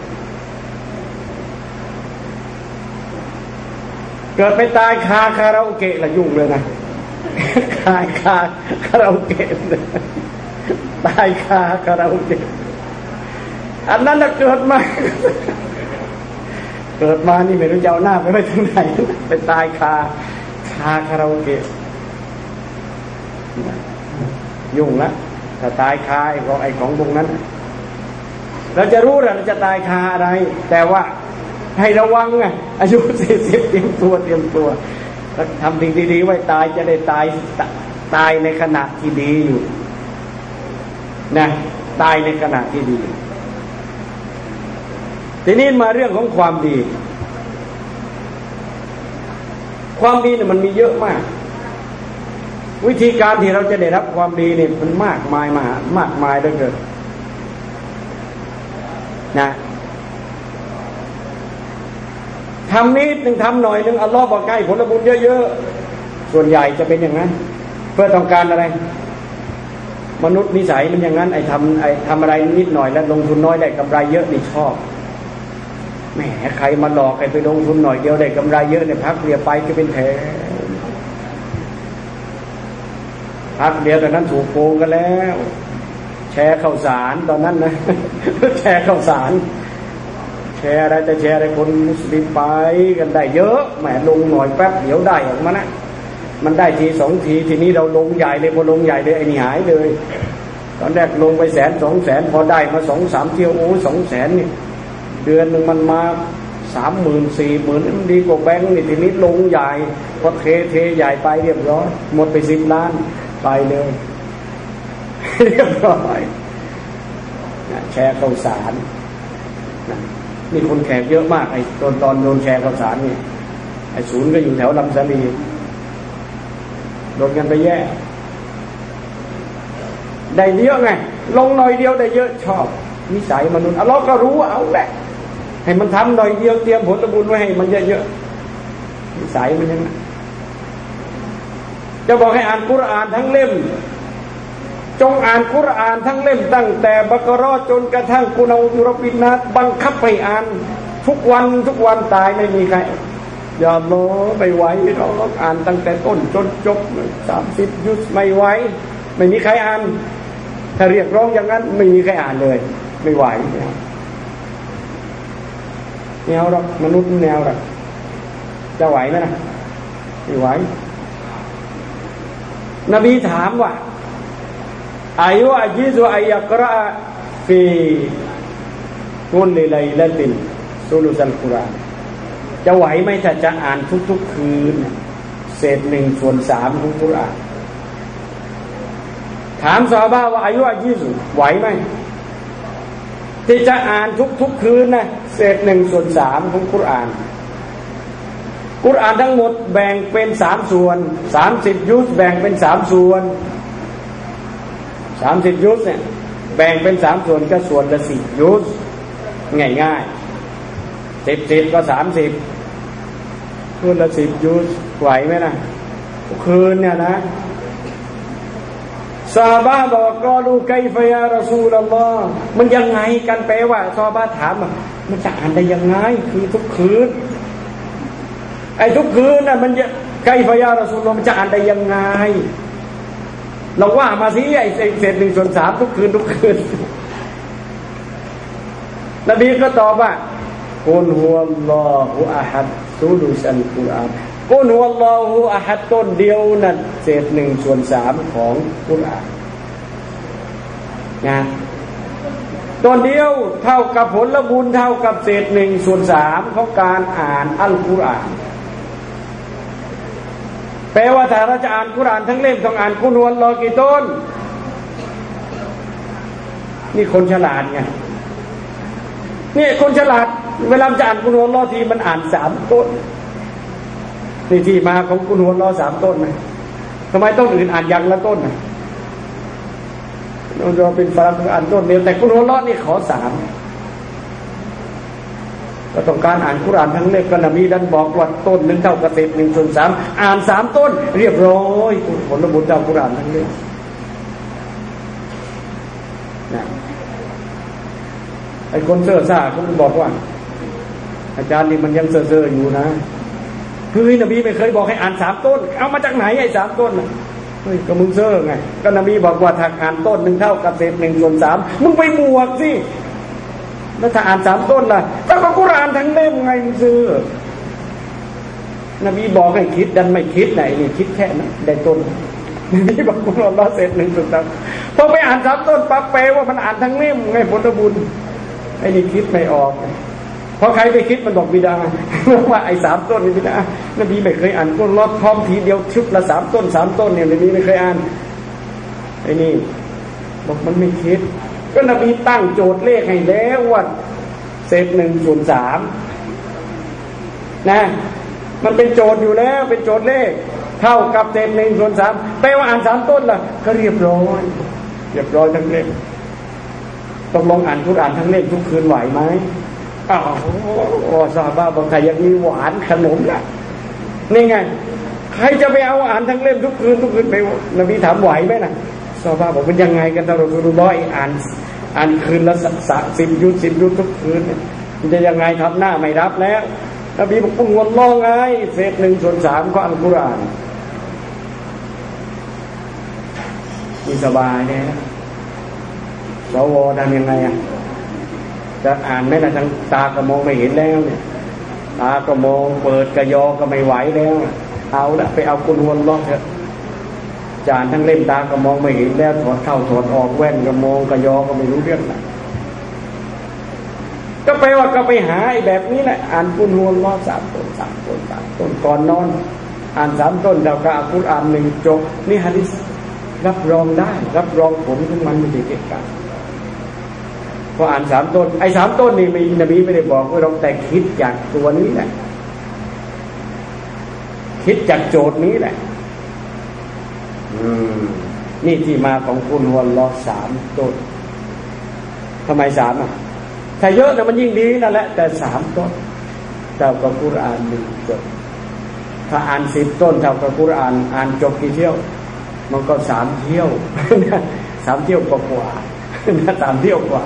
เกิดไปตายคาคาราโอเกะละยุ่งเลยนะตายคาคาราโอเกะตายคาคาราโอเกะอันนั้นน่ะเกิดมานี่ไม่รู้จะเอาหน้าไปไว้ทางไหนไปตายคาคาราโอเกะยุ่งละถ้าตายคาไอ้ของพวกนั้นเราจะรู้เราจะตายคาอะไรแต่ว่าให้ระวังไงอายุ40เตรียมตัวทำสิ่งดีๆไว้ตายจะได้ตายในขณะที่ดีอยู่นะตายในขณะที่ดีทีนี้มาเรื่องของความดีเนี่ยมันมีเยอะมากวิธีการที่เราจะได้รับความดีเนี่ยมันมากมายเหลือเกินนะทำนิดนึงทำหน่อยนึงอัลลอฮ์บอกให้ผลบุญเยอะๆส่วนใหญ่จะเป็นอย่างนั้นเพื่อต้องการอะไรมนุษย์นิสัยมันอย่างนั้นทำอะไรนิดหน่อยแล้วลงทุนน้อยได้กำไรเยอะนี่ชอบแหมใครมาหลอกใครไปลงทุนหน่อยเดียวได้กำไรเยอะเนี่ยพักเดียวไปก็เป็นแถวพักเดียวตอนนั้นถูกโกงกันแล้วแชร์ข้าวสารตอนนั้นนะ แชร์ข้าวสารแชร์อะไรจะแชร์อะไรคนมุสลิมไปกันได้เยอะแหมลงหน่อยแป๊บเดี๋ยวได้ออกมานะมันได้ทีสองทีทีนี้เราลงใหญ่เลยพอลงใหญ่เลยไอ้นี่หายเลยตอนแรกลงไป100,000 200,000พอได้มา2-3 เที่ยวโอ้200,000นี่เดือนหนึ่งมันมา30,000 40,000มันดีกว่าแบงค์นี่ทีนี้ลงใหญ่พอเทใหญ่ไปเรียบร้อยหมดไป10 ล้านไปเลยเรียบร้อยแชร์ข้าวสารนี่คนแขกเยอะมากไอ้ตอนโดนแชร์ข้าวสารนี่ไอ้ศูนย์ก็อยู่แถวลำสาลีโดนกันไปแย่ได้เยอะไงลงหน่อยเดียวได้เยอะชอบนิสัยมนุษย์เราก็รู้เอาแหละให้มันทำหน่อยเดียวเตรียมผลบุญไว้ให้มันเยอะๆนิสัยมันยังไงจะบอกให้อ่านกุรอานทั้งเล่มจงอ่านกุรอานทั้งเล่มตั้งแต่บักเราะห์จนกระทั่งกุลอูตุรบินนัสบังคับให้อ่านทุกวันตายไม่มีใครอย่าโลไม่ไหวเราอ่านตั้งแต่ต้นจนจบ30 ยุสไม่ไหวไม่มีใครอ่านถ้าเรียกร้องอย่างนั้นไม่มีใครอ่านเลยไม่ไหวแนวหรอกมนุษย์แนวหรอกจะไหวไหมนะไม่ไหวนบีถามว่าอายุอาจิซุอัยยักรอฟีกุลไลละตินซุลุซัลกุรอานจะไหวไหมถ้าจะอ่านทุกๆคืนเศษ1/3ของกุรอานถามซอฮาบะห์ว่าอายุอาจิซุไหวไหมที่จะอ่านทุกคืนนะเศษ1/3ของกุรอานทั้งหมดแบ่งเป็น3 ส่วน30 ยุสแบ่งเป็น3 ส่วน30 ยุสเนี่ยแบ่งเป็น3 ส่วนก็ส่วนละ10 ยุสง่าย10ก็30ส่วนละ10 ยุสไหวไหมนะทุกคืนเนี่ยนะซอฮาบะห์บอกก็รู้ไกฟะยารอซูลุลลอฮ์มันยังไงกันแปลว่าซอฮาบะห์ถามมันจะอ่านได้ยังไงคือทุกคืนไอ้ทุกคืนน่ะมันจะไกฟะยารอซูลุลลอฮ์มันจะอ่านได้ยังไงเราว่ามาสิไอ้เศษ1/3ทุกคืนนบีก็ตอบว่ากุลฮุวัลลอฮุอะฮัดซุลุซัลกุรอานกุลฮุวัลลอฮุอะฮัดต้นเดียวนั่นเศษ1/3ของกุรอานนะต้นเดียวเท่ากับผลบุญเท่ากับเศษ1/3ของการอ่านอัลกุรอานแปลว่าถ้าเราจะอ่านกุรอานทั้งเล่มต้องอ่านกุลฮุวัลลอฮ์กี่ต้นนี่คนฉลาดไงนี่คนฉลาดเวลาจะอ่านกุลฮุวัลลอฮ์ทีมันอ่าน3 ต้นนี่ที่มาของกุลฮุวัลลอฮ์3 ต้นนะทำไมต้นอื่นอ่านอย่างละต้นนะเราเป็นฝรั่งอ่านต้นเดียวแต่กุลฮุวัลลอฮ์นี่ขอ3ก็ต้องการอ่านกุรอานทั้งเล่มก็นบีดันบอกว่าต้นนึงเท่ากับเศษ1/3อ่าน3 ต้นเรียบร้อยผลบุญจากกุรอานทั้งเล่มนะไอ้คนเซ่อซ่าเขาบอกว่าอาจารย์นี่มันยังเซ่ออยู่นะคือนบีไม่เคยบอกให้อ่าน3 ต้นเอามาจากไหนไอ้3 ต้นน่ะเฮ้ยก็มึงเซ่อไงก็นบีบอกว่าถ้าอ่านต้นนึงเท่ากับเศษ1/3มึงไปบวกสิแล้วถ้าอ่าน3 ต้นล่ะก็กุรอานทั้งเล่มไงมึงซื้อนบีบอกให้คิดดันไม่คิดไหนนี่คิดแค่นั้นได้ต้นนบีบอกกุรอานละเศษ1/3พอไปอ่าน3 ต้นปั๊บแปลว่ามันอ่านทั้งเล่มไงผลบุญไอ้นี่คิดไม่ออกเพราะใครไปคิดมันบอกบิดาว่าไอ้3 ต้นนี่บิดานบีไม่เคยอ่านกุรอานพร้อมทีเดียวชุดละ3 ต้นเนี่ยนบีไม่เคยอ่านไอ้นี่บอกมันไม่คิดก็นบีตั้งโจทย์เลขให้แล้วว่าเศษ1/3นะมันเป็นโจทย์อยู่แล้วเป็นโจทย์เลขเท่ากับเศษ1/3แปลว่าอ่าน3 ต้นล่ะก็เรียบร้อยทั้งเล่มต้องลองอ่านกุรอานทั้งเล่มทุกคืนไหวไหมอ้าวซอฮาบะห์บอกใครอยากมีหวานขนมล่ะนี่ไงใครจะไปเอาอ่านทั้งเล่มทุกคืนไปนบีถามไหวไหมนะซอฮาบะห์บอกเป็นยังไงกันตลอดคืนร้อยอ่านคืนละ10 ยุสทุกคืนจะยังไงทำหน้าไม่รับแล้วนบีบอกกุลวัลลอฮ์ไงเศษ1/3ของอัลกุรอานนี่สบายเนี่ยสวทำยังไงจะอ่านไม่ได้ทั้งตาก็มองไม่เห็นแล้วเนี่ยตาก็มองเปิดกระยอก็ไม่ไหวแล้วเอาละไปเอากุลวัลลอฮ์เถอะจานทั้งเล่มตาก็มองไม่เห็นแล้วถอดเข้าถอดออกแว่นก็มองกระยอก็ไม่รู้เรื่องนะก็ไปว่าก็ไปหาไอ้แบบนี้แหละอ่านกุลวัลลอฮ์3 ต้นก่อนนอนอ่าน3 ต้นแล้วก็อัลกุรอาน1 จบนี่หะดีษรับรองได้รับรองผลของมันไม่ได้เกี่ยวกันพออ่าน3 ต้นไอ้3 ต้นนี่นบีไม่ได้บอกว่าเราแต่คิดจากตัวนี้แหละคิดจากโจทย์นี้แหละนี่ที่มาของกุลวัลลอฮ์3 ต้นทำไม3ถ้าเยอะนะมันยิ่งดีนั่นแหละแต่3 ต้นเท่ากับกุรอาน1 จบถ้าอ่าน10 ต้นเท่ากับกุรอานอ่านจบกี่เที่ยวมันก็3 เที่ยว3 เที่ยวกว่า3 เที่ยวกว่า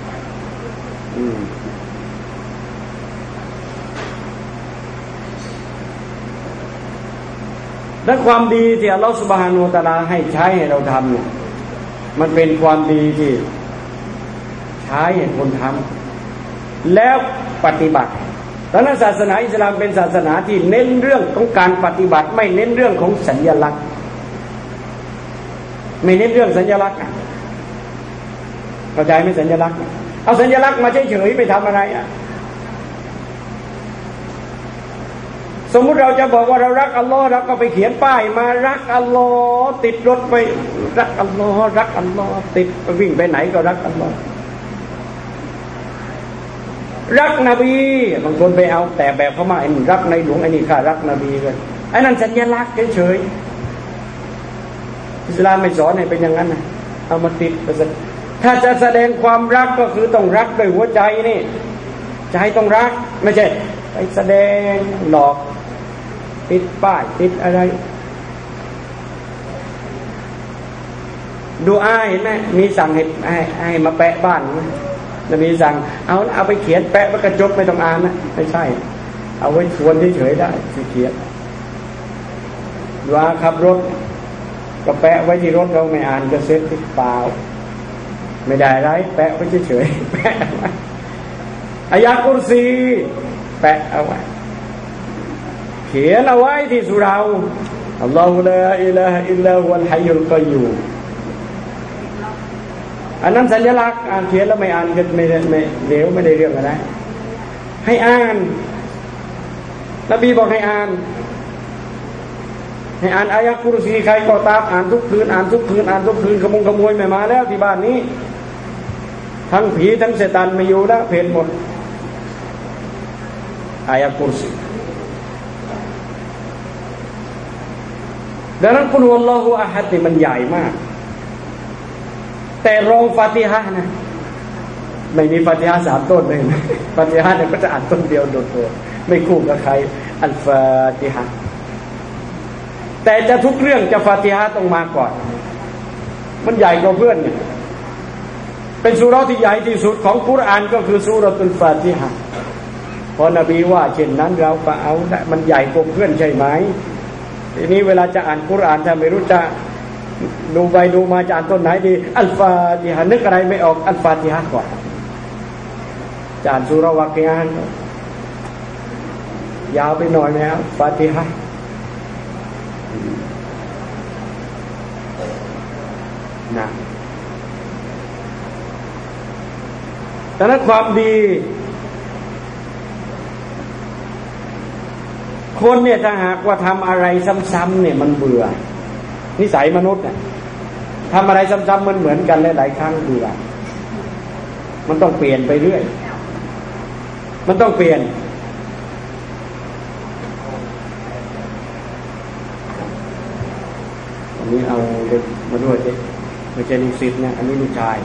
และความดีที่อัลลอฮฺซุบฮานะฮูวะตะอาลาให้ใช้ให้เราทำเนี่ยมันเป็นความดีที่ใช้ให้คนทำแล้วปฏิบัติดังนั้นศาสนาอิสลามเป็นศาสนาที่เน้นเรื่องของการปฏิบัติไม่เน้นเรื่องของสัญลักษณ์ไม่เน้นเรื่องสัญลักษณ์เข้าใจไหมสัญลักษณ์เอาสัญลักษณ์มาเฉยๆไปทำอะไรสมมุติเราจะบอกว่าเรารักอัลลอฮ์เราก็ไปเขียนป้ายมารักอัลลอฮ์ติดรถไปรักอัลลอฮ์รักอัลลอฮ์ติดไปวิ่งไปไหนก็รักอัลลอฮ์รักนบีบางคนไปเอาแต่แบบเขามารักในหลวงไอ้นี่ข้ารักนบีกันไอ้นั่นสัญลักษณ์เฉยๆอิสลามไม่สอนให้เป็นอย่างนั้นนะเอามาติดไปถ้าจะแสดงความรักก็คือต้องรักด้วยหัวใจนี่ใจต้องรักไม่ใช่ไปแสดงหลอกติดป้ายติดอะไรดูอาเห็นไหมมีสั่งให้มาแปะบ้านไหมจะมีสั่งเอาไปเขียนแปะไว้กระจกไม่ต้องอ่านนะไม่ใช่เอาไว้ชวนเฉยๆได้ที่เขียนดูอาขับรถก็แปะไว้ที่รถเราไม่อ่านก็เซ็ตที่เปล่าไม่ได้ไรแปะไว้เฉยๆแปะไว้อายะกุรซีแปะเอาไว้เขียนเอาไว้ที่สุเราอัลลอฮุลาอิลาฮะอิลลาฮุวัลฮัยยุลกัยยูมอันนั้นสัญลักษณ์อ่านเขียนแล้วไม่อ่านก็ไม่เดี๋ยวไม่ได้เรื่องอะไรให้อ่านนบีบอกให้อ่านอายะกุรซีใครก็ตามอ่านทุกคืนขโมยไม่มาแล้วที่บ้านนี้ทั้งผีทั้งเสตันไม่อยู่แล้วเพลหมดอายะกุรซีดังนั้นกุลวัลลอฮุอะฮัดนี่มันใหญ่มากแต่รองฟาติฮะห์นะไม่มีฟาติฮะห์3 ต้นเลยฟาติฮะห์เนี่ยก็จะอ่านต้นเดียวโดดๆไม่คู่กับใครอัลฟาติฮะห์แต่จะทุกเรื่องจะฟาติฮะห์ต้องมาก่อนมันใหญ่กว่าเพื่อนเนี่ยเป็นซูเราะห์ที่ใหญ่ที่สุดของกุรอานก็คือซูเราะตุลฟาติฮะห์พอนบีว่าเช่นนั้นเราก็เอามันใหญ่กว่าเพื่อนใช่ไหมทีนี้เวลาจะอ่านกุรอานถ้าไม่รู้จะดูไปดูมาจะอ่านต้นไหนดีอัลฟาติฮะห์นึกอะไรไม่ออกอัลฟาติฮะห์ก่อนจะอ่านซูเราะห์วากิอะห์ยาวไปหน่อยไหมครับฟาติฮะห์นะแต่นั้นความดีคนเนี่ยถ้าหากว่าทำอะไรซ้ำๆเนี่ยมันเบื่อนิสัยมนุษย์เนี่ยทำอะไรซ้ำๆเหมือนกันหลายๆครั้งเบื่อมันต้องเปลี่ยนไปเรื่อยมันต้องเปลี่ยนอันนี้เอาเด็กมาด้วยสิไม่ใช่ลูกศิษย์นะอันนี้ลูกชาย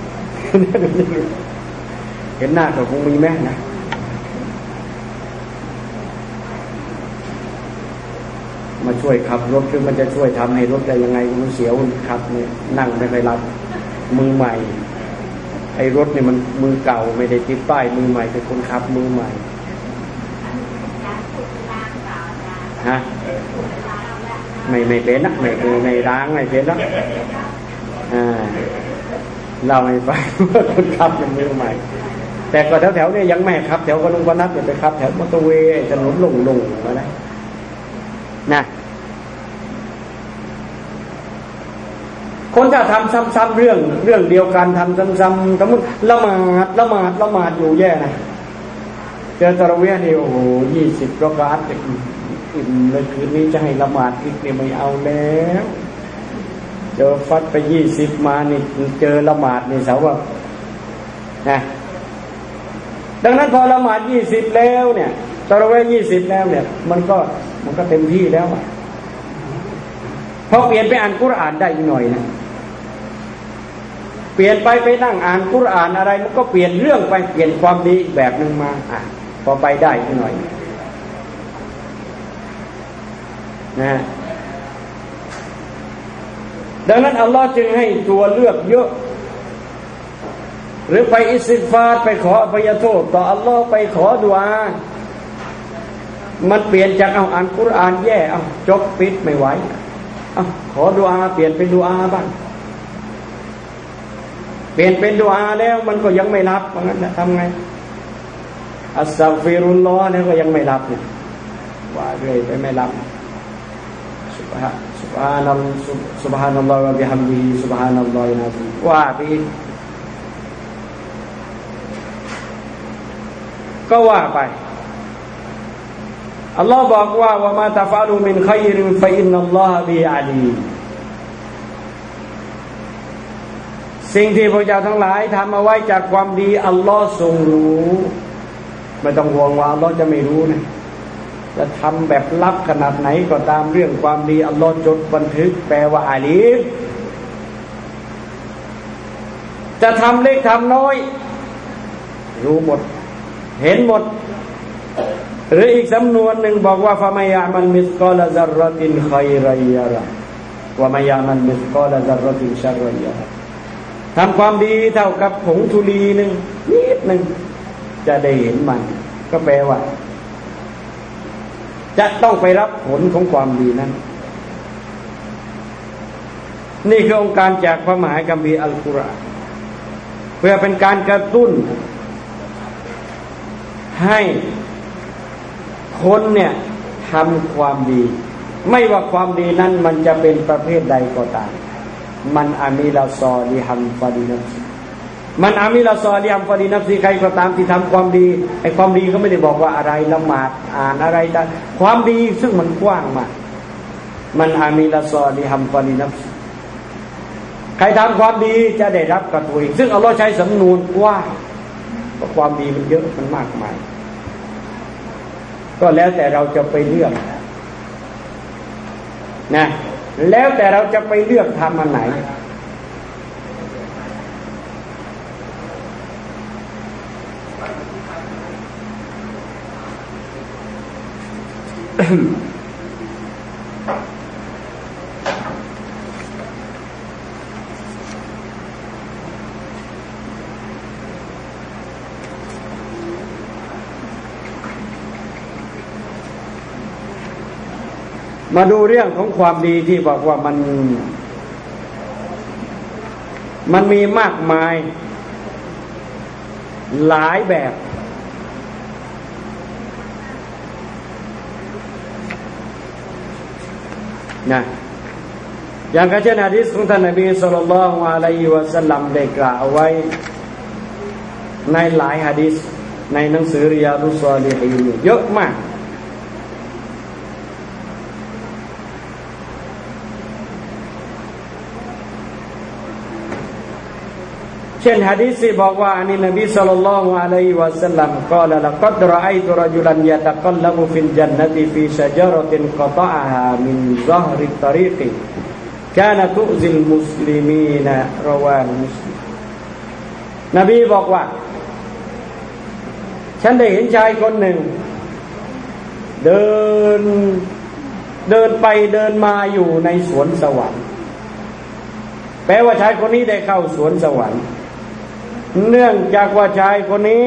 เห็นหน้าก็คงมีแม่นะมาช่วยขับรถหรือมันจะช่วยทำให้รถได้ยังไงมันเสียวขับเนี่ยนั่งไม่ค่อยรับมือใหม่ไอ้รถเนี่ยมันมือเก่าไม่ได้ติดป้ายมือใหม่เป็นคนขับมือใหม่ฮะไม่เป็นนะไม่ล้างไม่เป็นนะเราไม่ไปว่าคนขับเป็นมือใหม่แต่ก็แถวๆเนี่ยยังไม่ขับแถวกรุงพนัสอย่าไปขับแถวมอเตอร์เวย์ถนนลงๆมาได้นะคนถ้าทำซ้ำๆเรื่องเดียวกันทำซ้ำๆสมมติละหมาดอยู่แย่นะเจอตะเราะวีฮ์นี่โอ้โห20 รอกาตอิ่มเลยคืนนี้จะให้ละหมาดอีกเนี่ยไม่เอาแล้วเจอฟัดไป20มานี่เจอละหมาดนี่เสาว่านะดังนั้นพอละหมาด20แล้วเนี่ยตะเราะวีฮ์20แล้วเนี่ยมันก็เต็มที่แล้วพอเปลี่ยนไปอ่านกุรอานได้อีกหน่อยนะเปลี่ยนไปนั่งอ่านกุรอานอะไรมันก็เปลี่ยนเรื่องไปเปลี่ยนความดีอีกแบบนึงมาพอไปได้อีกหน่อยนะดังนั้นอัลลอฮ์จึงให้ตัวเลือกเยอะหรือไปอิสติฆฟารไปขออภัยโทษต่ออัลลอฮ์ไปขอดุอามันเปลี่ยนจากอ่านกุรอานแย่จบปิดไม่ไหวขอดุอาเปลี่ยนเป็นดุอาบ้างเปลี่ยนเป็นดุอาแล้วมันก็ยังไม่รับเพราะงั้นทำไงอัสตัฆฟิรุลลอฮ์แล้วก็ยังไม่รับเนี่ยว่าเรื่อยไปไม่รับซุบฮานัลลอฮ์วะบิฮัมดิฮิซุบฮานัลลอฮินะซีว่าไปก็ว่าไปอัลลอฮ์บอกว่าวะมาตะฟะลูมินค็อยรินฟะอินนัลลอฮะบิอาลีมสิ่งที่พระเจ้าทั้งหลายทำเอาไว้จากความดีอัลลอฮ์ทรงรู้ไม่ต้องห่วงว่าอัลลอฮ์จะไม่รู้นะจะทำแบบลับขนาดไหนก็ตามเรื่องความดีอัลลอฮ์จดบันทึกแปลว่าอาลีมจะทำเล็กทำน้อยรู้หมดเห็นหมดหรืออีกสำนวนหนึ่งบอกว่าฟะมัยยะมันมิสกอลซัรเราะตินค็อยรัยยะระวะมัยยะมันมิสกอลซัรเราะตินชัรรัยยะระทำความดีเท่ากับผงธุลีนึงนิดนึงจะได้เห็นมันก็แปลว่าจะต้องไปรับผลของความดีนั้นนี่คือองค์การจากพระมหาคัมภีร์อัลกุรอานเพื่อเป็นการกระตุ้นให้คนเนี่ยทำความดีไม่ว่าความดีนั้นมันจะเป็นประเภทใดก็ตามมันอามิลาซอลิฮัมฟาดินัฟซีมันอามิลาซอลิฮัมฟาดินัฟซีใครก็ตามที่ทำความดีไอ้ความดีก็ไม่ได้บอกว่าอะไรละหมาดอ่านอะไรแต่ความดีซึ่งมันกว้างมากมันอามิลาซอลิฮัมฟาดินัฟซีใครทำความดีจะได้รับกับตัวเองซึ่งอัลเลาะห์ใช้สำนวนกว้างเพราะความดีมันเยอะมันมากมายก็แล้วแต่เราจะไปเลือกนะแล้วแต่เราจะไปเลือกทำอันไหน มาดูเรื่องของความดีที่บอกว่ามันมีมากมายหลายแบบนะอย่างเช่นหะดีษของท่านนบีศ็อลลัลลอฮุอะลัยฮิวะซัลลัมได้กล่าวเอาไว้ในหลายหะดีษในหนังสือริยาดุศศอลิฮีนเยอะมากเช่นหะดีษที่บอกว่าอันนี้นบีศ็อลลัลลอฮุอะลัยฮิวะซัลลัมกล่าวละกัดรออัยตุรจุลันยะตะกัลลัมุฟิลญันนะติฟีชะญะเราะตินกะตะอะฮามินซะฮริตตอรีกกานะตุซิลมุสลิมีนรอวามุสลิมนบีบอกว่าฉันได้เห็นชายคนหนึ่งเดินไปเดินมาอยู่ในสวนสวรรค์แปลว่าชายคนนี้ได้เข้าสวนสวรรค์เนื่องจากว่าชายคนนี้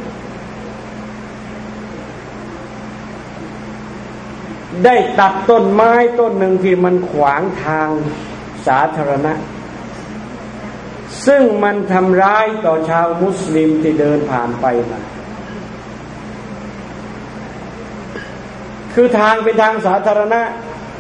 ได้ตัดต้นไม้ต้นหนึ่งที่มันขวางทางสาธารณะซึ่งมันทำร้ายต่อชาวมุสลิมที่เดินผ่านไปมาคือทางเป็นทางสาธารณะ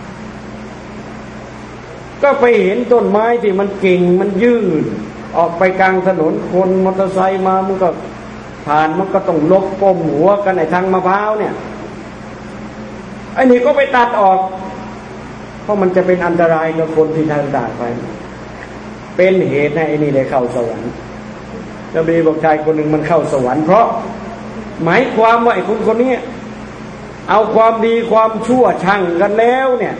ก็ไปเห็นต้นไม้ที่มันกิ่งมันยืดออกไปกลางถนนคนมอเตอร์ไซค์มามันก็ผ่านมันก็ต้องลบก้มหัวกันในทางมะพร้าวเนี่ยไอ้นี่ก็ไปตัดออกเพราะมันจะเป็นอันตรายกับคนที่ทางด่านไปเป็นเหตุให้ไอ้นี่ได้เข้าสวรรค์นบีบอกชายคนหนึ่งมันเข้าสวรรค์เพราะหมายความว่าไอ้คนนี้เอาความดีความชั่วชั่งกันแล้วเนี่ย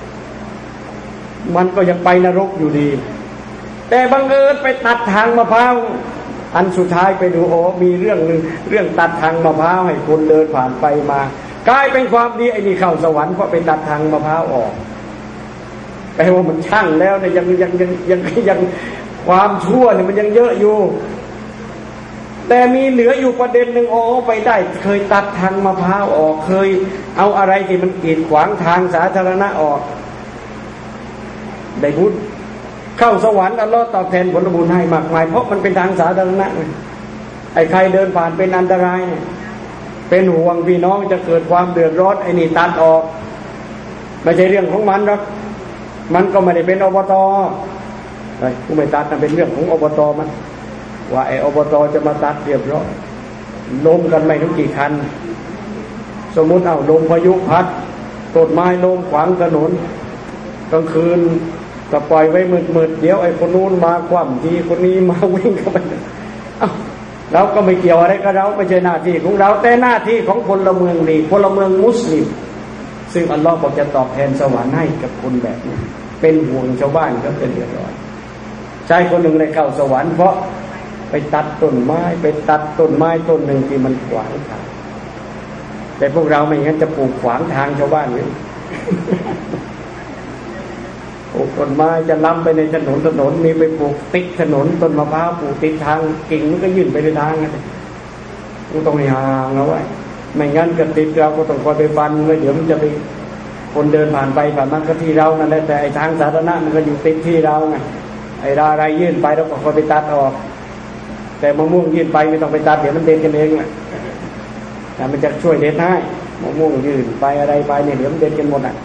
มันก็ยังไปนรกอยู่ดีแต่บังเอิญไปตัดทางมะพร้าวอันสุดท้ายไปดูโอ้มีเรื่องนึงเรื่องตัดทางมะพร้าวให้คนเดินผ่านไปมากลายเป็นความดีไอ้นี่เข้าสวรรค์เพราะไปตัดทางมะพร้าวออกแปลว่ามันช่างแล้วเนี่ยยังความชั่วเนี่ยมันยังเยอะอยู่แต่มีเหลืออยู่ประเด็นหนึ่งโอ้ไปได้เคยตัดทางมะพร้าวออกเคยเอาอะไรที่มันกีดขวางทางสาธารณะออกได้บุญเข้าสวรรค์อัลเลาะห์ตอบแทนผลบุญให้มากมายเพราะมันเป็นทางสาธารณะไอ้ใครเดินผ่านเป็นอันตรายเป็นห่วงพี่น้องจะเกิดความเดือดร้อนไอ้นี่ตัดออกไม่ใช่เรื่องของมันหรอกมันก็ไม่ได้เป็นอบต.ผู้ไม่ตัดนั่นเป็นเรื่องของอบต.มันว่าไอ้อบต.จะมาตัดเรียบร้อยล้มกันไม่รู้กี่คันสมมุติเอาลมพายุพัดต้นไม้ล้มขวางถนนกลางคืนก็ปล่อยไว้มืดๆเดี๋ยวไอ้คนนู้นมาคว่ำทีคนนี้มาวิ่งเข้าไปเราก็ไม่เกี่ยวอะไรกับเราไม่ใช่หน้าที่ของเราแต่หน้าที่ของพลเมืองดีพลเมืองมุสลิมซึ่งอัลลอฮ์บอกจะตอบแทนสวรรค์ให้กับคนแบบนี้เป็นห่วงชาวบ้านก็เป็นเดือดร้อนชายคนหนึ่งได้เข้าสวรรค์เพราะไปตัดต้นไม้ไปตัดต้นไม้ต้นหนึ่งที่มันขวางทางแต่พวกเราไม่งั้นจะปลูกขวางทางชาวบ้านเลยปลูกต้นไม้จะล้ำไปในถนนมีไปปลูกติดถนนต้นมะพร้าวปลูกติดทางกิ่งมันก็ยื่นไปในทางนั่นกูต้องห่างเอาไว้ไม่งั้นก็ติดเราก็ต้องคอยไปฟันแล้วเดี๋ยวมันจะไปคนเดินผ่านไปผ่านมาก็ที่เรานั่นแหละแต่ไอ้ทางสาธารณะมันก็อยู่ติดที่เราไงไอ้อะไรยื่นไปเราก็คอยไปตัดออกแต่มะม่วงยื่นไปไม่ต้องไปตัดเดี๋ยวมันเด็ดกันเองแหละแต่มันจะช่วยเด็ดให้มะม่วงยื่นไปอะไรไปเนี่ยเดี๋ยวมันเด็ดกันหมดอ่ะ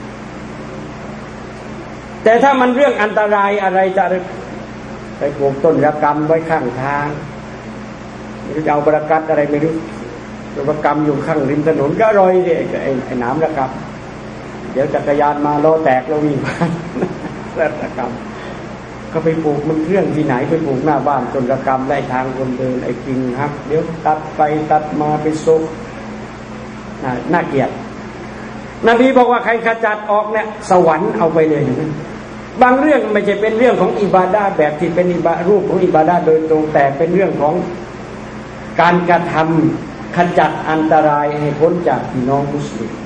แต่ถ้ามันเรื่องอันตรายอะไรจะไปปลูกต้นระกำไว้ข้างทางหรือจะเอาประกัดอะไรไม่รู้ต้นระกำอยู่ข้างริมถนนก็อร่อยสิไอ้หนามระกำเดี๋ยวจักรยานมาล้อแตกแล้ววิ่งผ่านระกำก็ไปปลูกมันเครื่องที่ไหนไปปลูกหน้าบ้านต้นระกำไล่ทางคนเดินไอ้กิ่งหักเดี๋ยวตัดไปตัดมาไปซุกน่าเกลียดนบีบอกว่าใครขจัดออกเนี่ยสวรรค์เอาไปเลยบางเรื่องไม่ใช่เป็นเรื่องของอิบาดะห์แบบที่เป็นรูปของอิบาดะห์โดยตรงแต่เป็นเรื่องของการกระทำขจัดอันตรายให้พ้นจากพี่น้องมุสลิม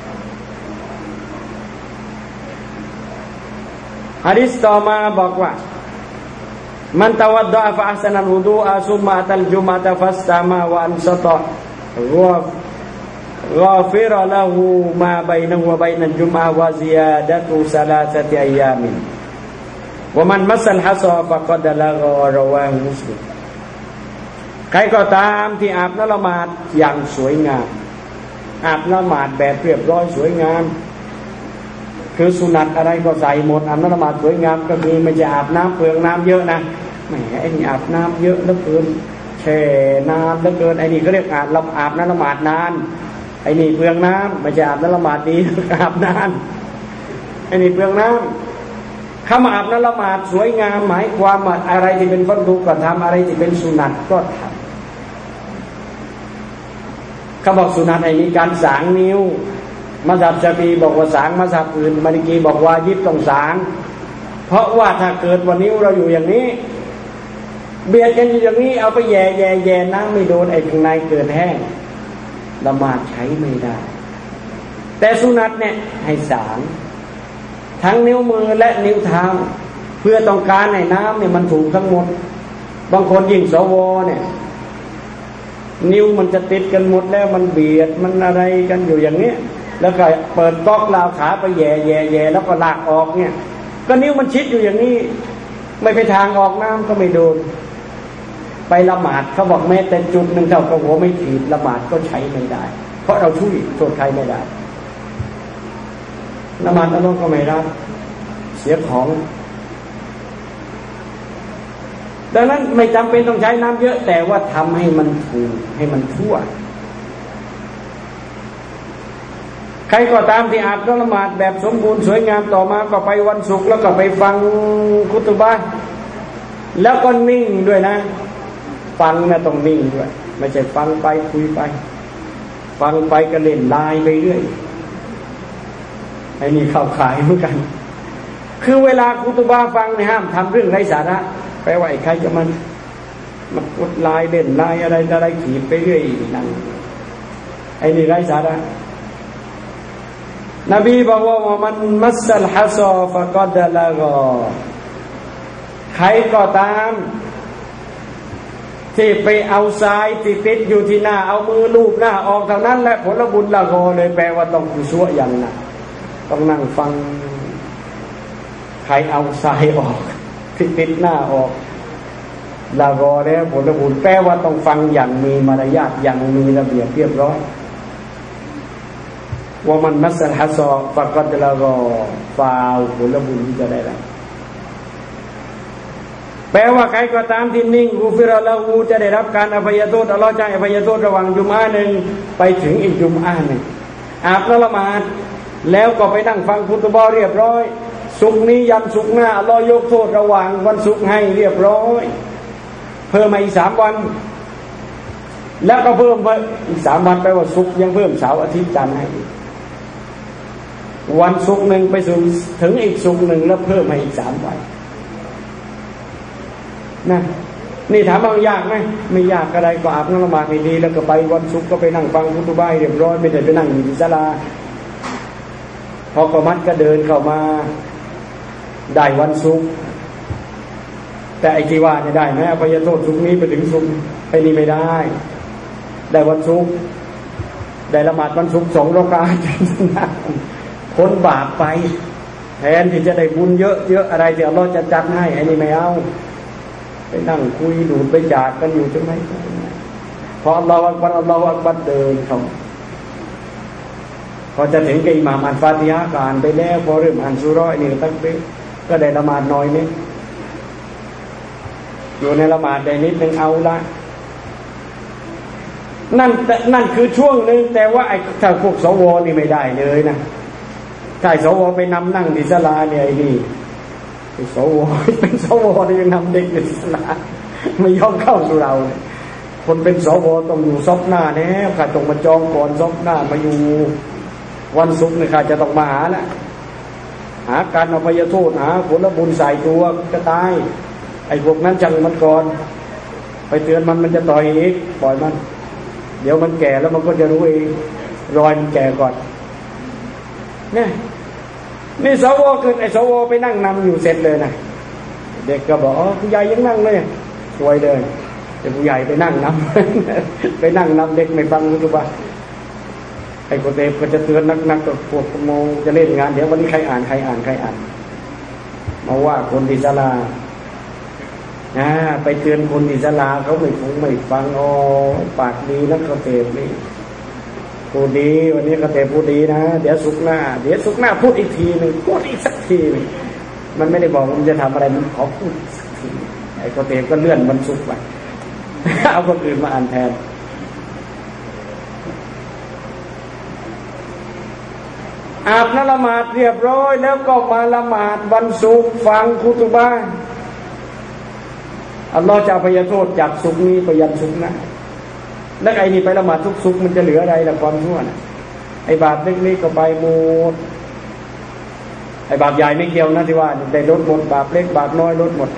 หะดีษต่อมาบอกว่ามันตะวัดดะฟะอัห์ซะนัลวุดูอะซุมมาตัลจุมอะตะฟัสตะมาwa ansata غافر له ما بينه وبين الجمعة وزيادة ثلاثة أيام ومن مس الحصى فقد لغى رواه مسلم ใครก็ตามที่อาบน้ำละหมาดอย่างสวยงามอาบน้ำละหมาดแบบเรียบร้อยสวยงามคือสุนัตอะไรก็ใส่หมดอาบน้ำละหมาดสวยงามก็คือไม่จะอาบน้ำเปลืองน้ำเยอะนะแหมไอ้นี่อาบน้ำเยอะเหลือเกินแช่นานเหลือเกินไอ้นี่ก็เรียกอาบน้ำละหมาดนานไอ้นี่เปลืองน้ำไม่ใช่อาบน้ำละหมาดดีอาบนานไอ้นี่เปลืองน้ำถ้ามาอาบน้ำละหมาดสวยงามหมายความว่าอะไรที่เป็นฟัรดุก็ทำอะไรที่เป็นสุนัตก็ทำเขาบอกสุนัตไอ้นี่การสางนิ้วมัซฮับชาฟีบอกว่าสางมัซฮับอื่นมาลิกีบอกว่ายิบต้องสางเพราะว่าถ้าเกิดวันนิ้วเราอยู่อย่างนี้เบียดกันอยู่อย่างนี้เอาไปแย่น้ำไม่โดนไอ้ข้างในเกิดแห้งละหมาดใช้ไม่ได้แต่สุนัตเนี่ยให้สางทั้งนิ้วมือและนิ้วเท้าเพื่อต้องการให้น้ำเนี่ยมันถูกทั้งหมดบางคนยิ่งสวเนี่ยนิ้วมันจะติดกันหมดแล้วมันเบียดมันอะไรกันอยู่อย่างนี้แล้วก็เปิดก๊อกลาวขาไปแย่แล้วก็ลากออกเนี่ยก็นิ้วมันชิดอยู่อย่างนี้ไม่ไปทางออกน้ำก็ไม่โดนไปละหมาดเขาบอกแม้แต่จุดหนึ่งเท่ากับหัวไม่ขีดละหมาดก็ใช้ไม่ได้เพราะเราช่วยโทษใครไม่ได้ละหมาดอัลเลาะห์ก็ไม่รับเสียของดังนั้นไม่จำเป็นต้องใช้น้ำเยอะแต่ว่าทำให้มันถูกให้มันทั่วใครก็ตามที่อาบน้ำละหมาดแบบสมบูรณ์สวยงามต่อมาก็ไปวันศุกร์แล้วก็ไปฟังคุตุบะห์แล้วก็นิ่งด้วยนะฟังนะต้องนิ่งด้วยไม่ใช่ฟังไปคุยไปฟังไปก็เล่นไลน์ไปเรื่อยไอ้นี่เข้าขายเหมือนกันคือเวลาคุตุบะห์ฟังเนี่ยห้ามทำเรื่องไร้สาระแปลว่าไอ้ใครจะมันกดไลน์เล่นไลน์อะไรขีดไปเรื่อยนั่นไอ้นี่ไร้สาระนบีบอกว่ามันมัสซัลฮะซอฟะกอดละกอใครก็ตามที่ไปเอาทรายติดอยู่ที่หน้าเอามือลูบหน้าออกเท่านั้นแหละผลบุญละกอเลยแปลว่าต้องกุศลอย่างนั้นต้องนั่งฟังใครเอาทรายออกติดหน้าออกละกอแล้วผลบุญแปลว่าต้องฟังอย่างมีมารยาทอย่างมีระเบียบเรียบร้อยว่ามันมัสซัลฮะซอฟะกอดละกอฟาวผลบุญที่จะได้รับแปลว่าใครก็ตามที่นิ่งกุฟิรอละหูจะได้รับการอภัยโทษอัลเลาะห์จะอภัยโทษระหว่างจุมอะห์หนึ่งไปถึงอีกจุมอะห์หนึ่งอาบน้ำละหมาดแล้วก็ไปนั่งฟังคุตบะห์เรียบร้อยศุกร์นี้ยันศุกร์หน้าอัลเลาะห์ยกโทษระหว่างวันศุกร์ให้เรียบร้อยเพิ่มมาอีก3 วันแล้วก็เพิ่มอีก3 วันแปลว่าศุกร์ยังเพิ่มเสาร์อาทิตย์จันทร์ให้วันศุกร์หนึ่งไปถึงอีกศุกร์หนึ่งแล้วเพิ่มมาอีก3 วันนะนี่ถามว่ายากไหมไม่ยากอะไรก็อาบน้ำละหมาดดีๆแล้วก็ไปวันศุกร์ก็ไปนั่งฟังคุตบะห์เรียบร้อยไม่ได้ไปนั่งอยู่ที่ศาลาพอกมัดก็เดินเข้ามาได้วันศุกร์แต่ไอ้ที่ว่าเนี่ยได้ไหมอภัยโทษศุกร์นี้ไปถึงศุกร์ไอ้นี่ไม่ได้ได้วันศุกร์ได้ละหมาดวันศุกร์2 รอกาตพ้นบาปไปแทนที่จะได้บุญเยอะๆอะไรที่อัลเลาะห์จะจัดให้ไอ้นี่ไม่เอาไปนั่งคุยดูดไปจากกันอยู่ใช่ไหมพออัลลอฮฺอักบัรเดินเข้าพอจะถึงกับอิหม่ามอ่านฟาติฮะห์ก็อ่านไปแล้วพอเริ่มอ่านซูเราะห์นี่ตั้งแต่ก็ได้ละหมาดน้อยนิดอยู่ในละหมาดได้นิดนึงเอาละนั่นคือช่วงนึงแต่ว่าไอ้ถ้าพวกสวนี่ไม่ได้เลยนะถ้าสวไปนำนั่งที่ศาลาเนี่ยไอ้นี่สวเป็นสวนี่ยังนำเด็กในศาลาไม่ยอมเข้าสู่เราคนเป็นสวต้องอยู่ซบหน้าแน่ข้าต้องมาจองก่อนซบหน้ามาอยู่วันศุกร์นี่ข้าจะต้องมาหาละหาการอภัยโทษหาผลบุญใส่ตัวก็ตายไอ้พวกนั้นจังมันก่อนไปเตือนมันจะต่อยอีกปล่อยมันเดี๋ยวมันแก่แล้วมันก็จะรู้เองรอยมันแก่ก่อนเนี่ยนี่สวเกิดไอ้สวไปนั่งนำอยู่เสร็จเลยนะเด็กก็บอกผู้ใหญ่ยังนั่งเลยสวยเลยแต่ผู้ใหญ่ไปนั่งนำไปนั่งนำเด็กไม่ฟังรู้ป่ะไอ้คนเด็กก็จะเตือนนักๆกับพวกโมงจะเล่นงานเดี๋ยววันนี้ใครอ่านมาว่าคนที่ศาลาไปเตือนคนที่ศาลาเขาไม่ฟังปากดีนักกเทศนี่พูดดีวันนี้กเทศพูดดีนะเดี๋ยวศุกร์หน้าพูดอีกทีนึงพูดอีกสักทีนึงมันไม่ได้บอกมันจะทำอะไรมันขอพูดสักทีไอ้กเทศก็เลื่อนวันศุกร์ไปเอาคนอื่นมาอ่านแทนอาบน้ำละหมาดเรียบร้อยแล้วก็มาละหมาดวันศุกร์ฟังคุตุบะห์อัลลอฮฺจะอภัยโทษจากศุกร์นี้ไปยันศุกร์หน้าแล้วไอ้นี่ไปละหมาดทุกศุกร์มันจะเหลืออะไรล่ะความชั่วน่ะไอ้บาปเล็กๆก็ไปหมดไอ้บาปใหญ่ไม่เกี่ยวนะที่ว่าได้ลดหมดบาปเล็กบาปน้อยลดหมด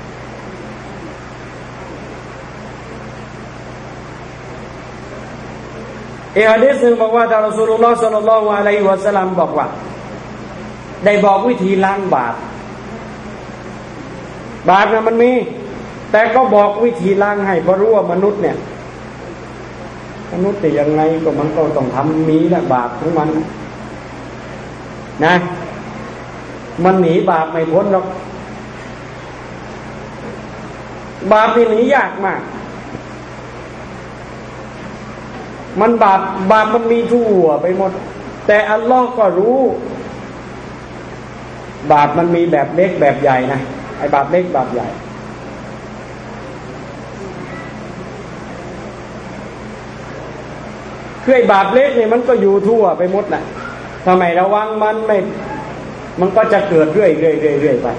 ฮะดีษหนึ่งบอกว่าท่านรอซูลุลลอฮ์ ศ็อลลัลลอฮุอะลัยฮิวะซัลลัมบอกว่าได้บอกวิธีล้างบาปน่ะมันมีแต่ก็บอกวิธีล้างให้เพราะรู้ว่ามนุษย์เนี่ยยังไงก็มันก็ต้องทำมีและบาปของมันนะมันหนีบาปไม่พ้นหรอกบาปนี่หนียากมากมันบาปมันมีทั่วไปหมดแต่อัลลอฮ์ก็รู้บาปมันมีแบบเล็กแบบใหญ่นะไอ้บาปเล็กบาปใหญ่คือไอ้บาปเล็กเนี่ยมันก็อยู่ทั่วไปหมดแหละทำไมระวังมันก็จะเกิดเรื่อยไป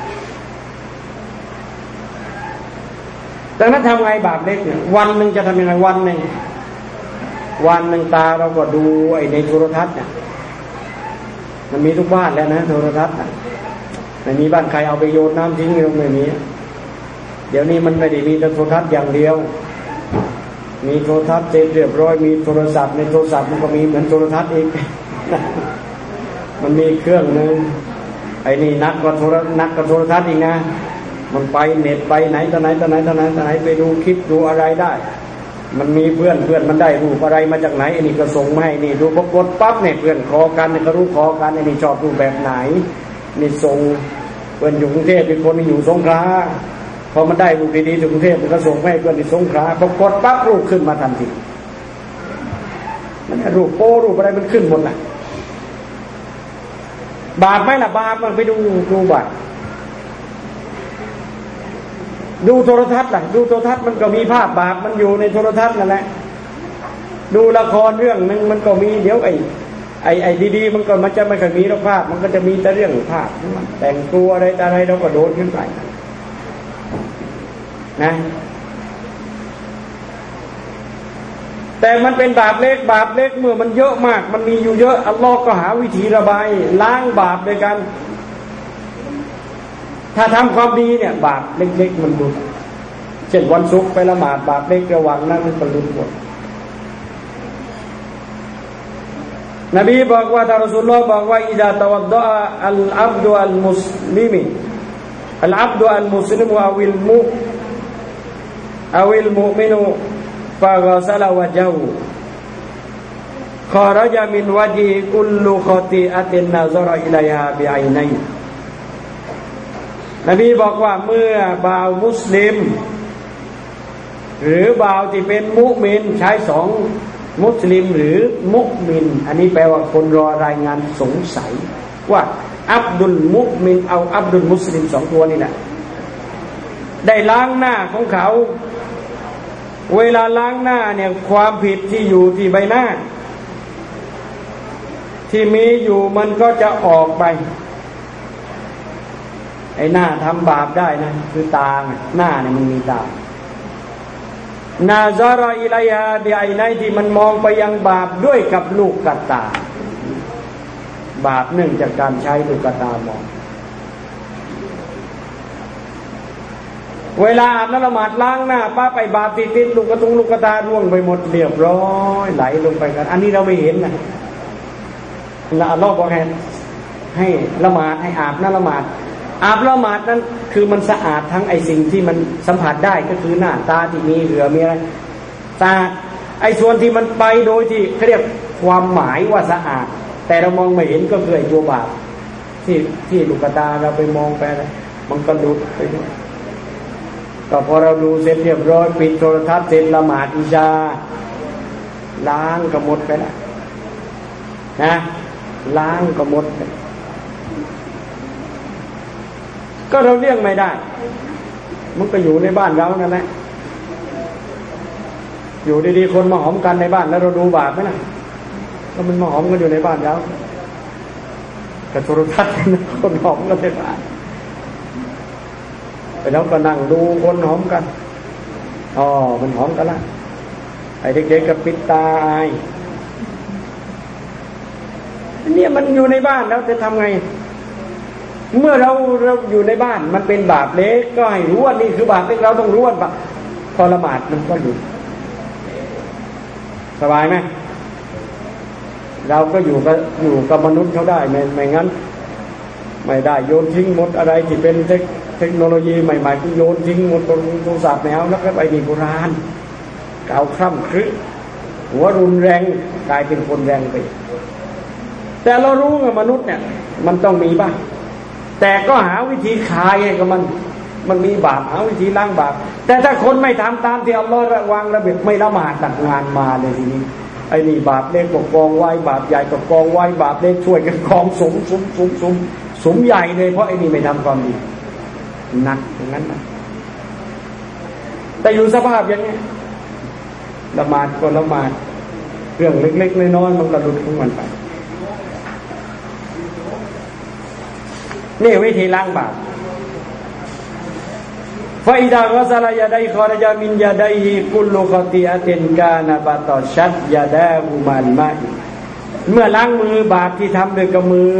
ดังนั้นทำไงบาปเล็กเนี่ยวันหนึ่งจะทำยังไงวันหนึ่งตาเราก็ดูไอ้ในโทรทัศน์เนี่ยมันมีทุกบ้านแล้วนะโทรทัศน์ไม่มีบ้านใครเอาไปโยนน้ำทิ้งลงไม่มีเดี๋ยวนี้มันไม่ได้มีแต่โทรทัศน์อย่างเดียวมีโทรทัศน์เสร็จเรียบร้อยมีโทรศัพท์ในโทรศัพท์มันก็มีเหมือนโทรทัศน์อีก มันมีเครื่องนึงไอ้นี่นักกว่าโทรทัศน์อีกนะมันไปเน็ตไปไหนต่อไหนไปดูคลิปดูอะไรได้มันมีเพื่อนมันได้รูปอะไรมาจากไหนไอ้นี่ก็ส่งมาให้นี่ดูกดปั๊บเนี่ยเพื่อนขอกันก็รู้ขอกันไอ้นี่ชอบรูปแบบไหนนี่ส่งเพื่อนอยู่กรุงเทพเป็นคนอยู่สงขลาพอมันได้รูปดีๆจากกรุงเทพมันก็ส่งให้เพื่อนที่สงขลาพอกดปั๊บรูปขึ้นมาทันทีมันรูปโป้รูปอะไรมันขึ้นหมดน่ะบาปไหมล่ะบาปมันไปดูบาปดูโทรทัศน์ล่ะดูโทรทัศน์มันก็มีภาพบาปมันอยู่ในโทรทัศน์นั่นแหละดูละครเรื่องนึงมันก็มีเดี๋ยวไอ้ดีๆมันก็มันจะไม่ค่อยมีหรอกภาพมันก็จะมีแต่เรื่องภาพแต่งตัวอะไรเราก็โดนขึ้นไปนะแต่มันเป็นบาปเล็กเมื่อมันเยอะมากมันมีอยู่เยอะอัลลอฮ์ก็หาวิธีระบายล้างบาปด้วยกันถ้าทำความดีเนี่ยบาปเล็กๆมันหลุดเช่นวันศุกร์ไปละหมาดบาปเล็กระวังนั่นมันก็หลุดหมดนบีบอกว่าท่านรอซูลุลลอฮ์บอกว่าอิดะตะวัดดะอัลอับดุอัลมุสลิมอาวิลมุมินุฟะกอซะลาวะญะฮูคอรจะมินวะญิกุลลุคอติอะตินนะซะรออิลัยฮาบิอัยนัยนบีบอกว่าเมื่อบ่าวมุสลิมหรือบ่าวที่เป็นมุมินใช้สองมุสลิมหรือมุมินอันนี้แปลว่าคนรอรายงานสงสัยว่าอับดุลมุมินเอาอับดุลมุสลิมสองตัวนี่แหละได้ล้างหน้าของเขาเวลาล้างหน้าเนี่ยความผิดที่อยู่ที่ใบหน้าที่มีอยู่มันก็จะออกไปไอ้หน้าทำบาปได้นะคือตาหน้าเนี่ยมันมีตานาซาราอิลัยฮาบิอัยนัยที่มันมองไปยังบาปด้วยกับลูกกตาบาปเนื่องจากการใช้ลูกตามองเวลาอาบน้ำละหมาดล้างหน้าป้าไปบาปติดลูกกตาร่วงไปหมดเรียบร้อยไหลลงไปกันอันนี้เราไม่เห็นนะละอัลลอฮ์บอกให้ละหมาดให้อาบน้ำละหมาดอาบละหมาดนั้นคือมันสะอาดทั้งไอสิ่งที่มันสัมผัสได้ก็คือหน้าตาที่มีเหลือมีอะไรสะอาดไอส่วนที่มันไปโดยที่เขาเรียกความหมายว่าสะอาดแต่เรามองไม่เห็นก็คือไอตัวบาปที่ลูกตาเราไปมองไปอะไรมันก็หลุดไปด้วยก็พอเราดูเสร็จเรียบร้อยปิดโทรทัศน์เสร็จละหมาดอิชาล้างก็หมดไปแล้วนะล้างก็หมดไปก็เราเลี่ยงไม่ได้มันก็อยู่ในบ้านเรานั่นแหละอยู่ดีๆคนมาหอมกันในบ้านแล้วเราดูบาปไหมล่ะก็มันมาหอมกันอยู่ในบ้านเรากับโทรทัศน์คนหอมกันในบ้านไปแล้วก็นั่งดูคนหอมกันมันหอมกันละไอ้เด็กๆกับปิดตาอายเนี่ยมันอยู่ในบ้านแล้วจะทำไงเมื่อเราอยู่ในบ้านมันเป็นบาปเล็กก็ให้รู้ว่านี่คือบาปเล็กเราต้องรู้ว่าพอละหมาดมันก็หยุดสบายไหมเราก็อยู่กับมนุษย์เขาได้ไม่งั้นไม่ได้โยนทิ้งหมดอะไรที่เป็นเล็กเทคโนโลยีใหม่ๆก็โยนทิ้งหมดโทรศัพท์แล้วก็ไปนี่โบราณเก่าคร่ำครึหัวรุนแรงกลายเป็นคนแรงไปแต่เรารู้ว่ามนุษย์เนี่ยมันต้องมีบ้างแต่ก็หาวิธีคลายให้กับมันมีบาปหาวิธีล้างบาปแต่ถ้าคนไม่ทำตามที่อัลลอฮฺวางระเบียบไม่ละหมาดตัดงานมาเลยทีนี้ไอ้นี่บาปเล็กก็กองไว้บาปใหญ่ก็กองไว้บาปเล็กช่วยกันกองสมใหญ่เลยเพราะไอ้นี่ไม่ทำความดีหนักอย่างนั้นนะแต่อยู่สภาพอย่างนี้ละหมาดก็ละหมาดเรื่องเล็กๆน้อยๆมันก็หลุดของมันไปนี่วิธีล้างบาปฟาอิดะกอซาลายาดัยคอรจามินยาดัยฮิกุลลุคอติอะตินกานะบะตอชัดยาดาบุมันมาเมื่อล้างมือบาปที่ทำด้วยกับมือ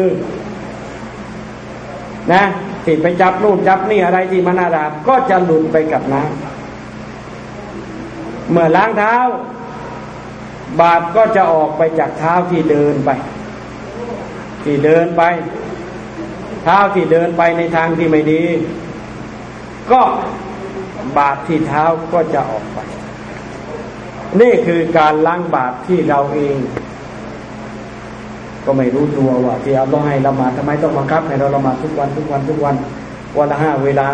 นะที่ไปจับนู่นจับนี่อะไรที่มันอาดาบก็จะหลุดไปกับน้ำเมื่อล้างเท้าบาปก็จะออกไปจากเท้าที่เดินไปเท้าที่เดินไปในทางที่ไม่ดีก็บาปที่เท้าก็จะออกไปนี่คือการล้างบาปที่เราเองก็ไม่รู้ตัวว่าที่อัลเลาะห์ให้ละหมาดทำไมต้องบังคับให้เราละหมาดทุกวันวันละ5 เวลา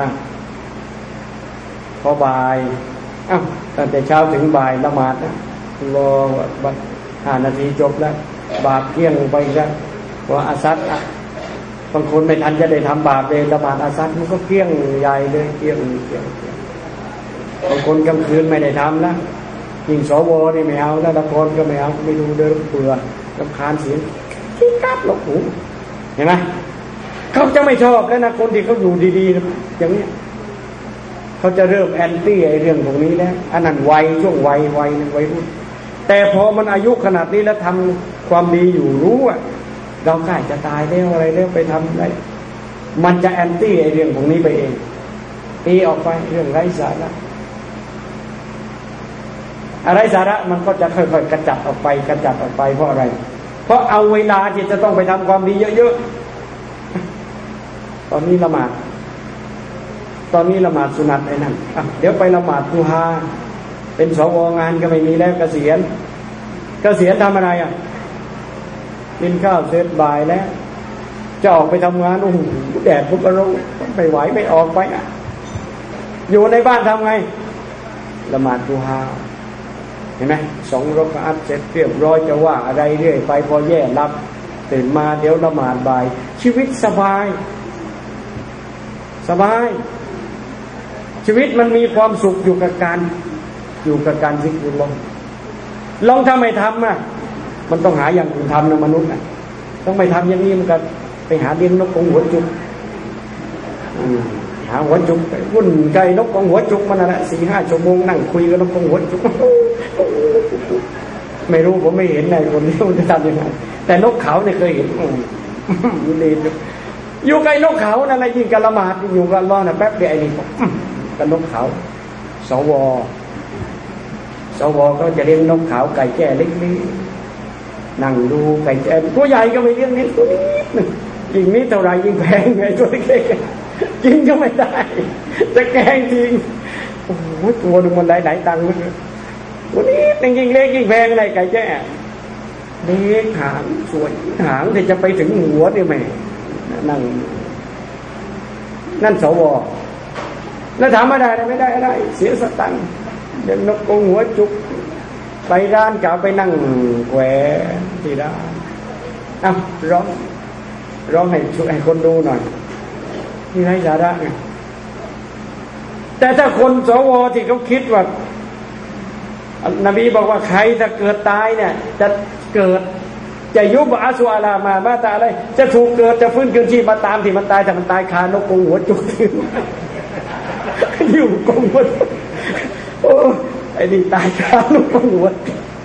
พอบ่ายตั้งแต่เช้าถึงบ่ายละหมาดนะรอ5 นาทีจบแล้วบาปเกลี้ยงไปแล้วว่าอาซัดบางคนไม่ทันจะได้ทำบาปเลยละหมาดอาซัดมันก็เกลี้ยงใหญ่เลยเกลี้ยงบางคนกลางคืนไม่ได้ทำนะยิ่งสวนี่ไม่เอาแล้วละครก็ไม่เอาไม่ดูเดินเบื่อรำคาญเสียงขี้กัดหลอกหูเห็นไหมเขาจะไม่ชอบแล้วนะคนที่เขาอยู่ดีๆอย่างนี้เขาจะเริ่มแอนตี้ไอ้เรื่องพวกนี้แล้วอันนั้นช่วงวัยรุ่นแต่พอมันอายุขนาดนี้แล้วทำความดีอยู่รู้ว่าเราใกล้จะตายแล้วอะไรแล้วไปทำอะไรมันจะแอนตี้ไอ้เรื่องพวกนี้ไปเองตีออกไปเรื่องไร้สาระอะไรสาระมันก็จะค่อยๆกระจัดออกไปเพราะอะไรเพราะเอาเวลาที่จะต้องไปทำความดีเยอะๆตอนนี้ละหมาดสุนัตไอ้นั่นเดี๋ยวไปละหมาดดูฮาเป็นสวงานก็ไม่มีแล้วเกษียณทำอะไรกินข้าวเสร็จบ่ายแล้วจะออกไปทำงานแดดพุกระไม่ไหวไม่ออกไปอยู่ในบ้านทำไงละหมาดดูฮาเห็นไหม2 รอกอะอัตเสร็จเรียบร้อยจะว่าอะไรเรื่อยไปพอแย่รับตื่นมาเดี๋ยวละหมาดบ่ายชีวิตสบายชีวิตมันมีความสุขอยู่กับการซิกรุลลอฮ์ลองทำไม่ทำมันต้องหาอย่างอื่นทำนะมนุษย์ต้องไม่ทำอย่างนี้มันก็ไปหาเลี้ยงนกกรงหัวจุกหาหัวจุกไปวุ่นใจนกกรงหัวจุกมันน่ะ4-5 ชั่วโมงนั่งคุยกับนกกรงหัวจุกไม่รู้ผมไม่เห็นในคนนี้มันจะทำยังไงแต่นกเขาเนี่ยเคยเห็นอยู่ใกล้นกเขานั่นแหละยิ่งกับละหมาดอยู่กับอัลเลาะห์น่ะแป๊บเดียวไอ้นี่กับนกเขาสวก็จะเลี้ยงนกเขาไก่แจ้เล็กๆนั่งดูไก่แจ้ตัวใหญ่ก็ไม่เลี้ยงนิดตัวนี้ยิ่งนี้เท่าไรยิ่งแพงไงตัวเล็กๆกินก็ไม่ได้จะแกงจริงโอ้โหตัวนึงมันหลายตังค์ตัวนี้ยิ่งเล็กยิ่งแพงอะไรไก่แจ้เล็กหางสวยหางที่จะไปถึงหัวนี่แม่นั่นสวแล้วถามไม่ได้อะไรเสียสตังค์เดี๋ยวนกกรงหัวจุกไปร้านเก่าไปนั่งแหวที่ร้านร้องให้ช่วยให้คนดูหน่อยนี่ไร้สาระไงแต่ถ้าคนสวที่เขาคิดว่านบีบอกว่าใครถ้าเกิดตายเนี่ยจะเกิดจะยุบอาสุอาลามาตาอะไรจะถูกเกิดจะฟื้นคืนชีพมาตามที่มันตายแต่มันตายคานกกรงหัวจุกอยู่กรงหัวโอ้ไอ้นี่ตายคานกกรงหัว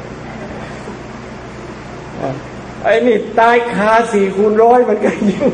ไอ้นี่ตายคา4x100มันก็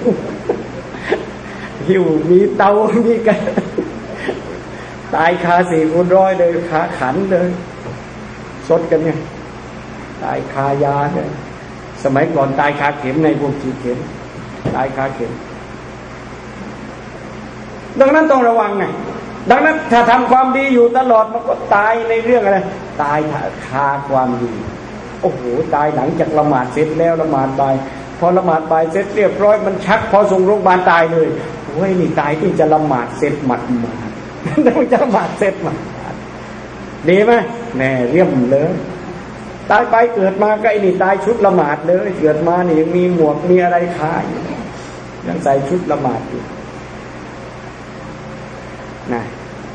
อยู่มีเตามีกันตายคา4x100เลยขาขันเลยสดกันไงตายคายาเนี่ยสมัยก่อนตายคาเข็มในพวกฉีดเข็มตายคาเข็มดังนั้นต้องระวังไงดังนั้นถ้าทำความดีอยู่ตลอดมันก็ตายในเรื่องอะไรตายคาความดีโอ้โหตายหลังจากละหมาดเสร็จแล้วละหมาดบ่ายพอละหมาดบ่ายเสร็จเรียบร้อยมันชักพอส่งโรงพยาบาลตายเลยโอ้ยนี่ตายที่จะละหมาดเสร็จหมัดมาต้องจะละหมาดเสร็จหมัดดีไหมแน่เรี่ยมเลยตายไปเกิดมาก็ไอ้นี่ตายชุดละหมาดเลยเกิดมานี่ยังมีหมวกมีอะไรขายยังใส่ชุดละหมาดอยู่นะ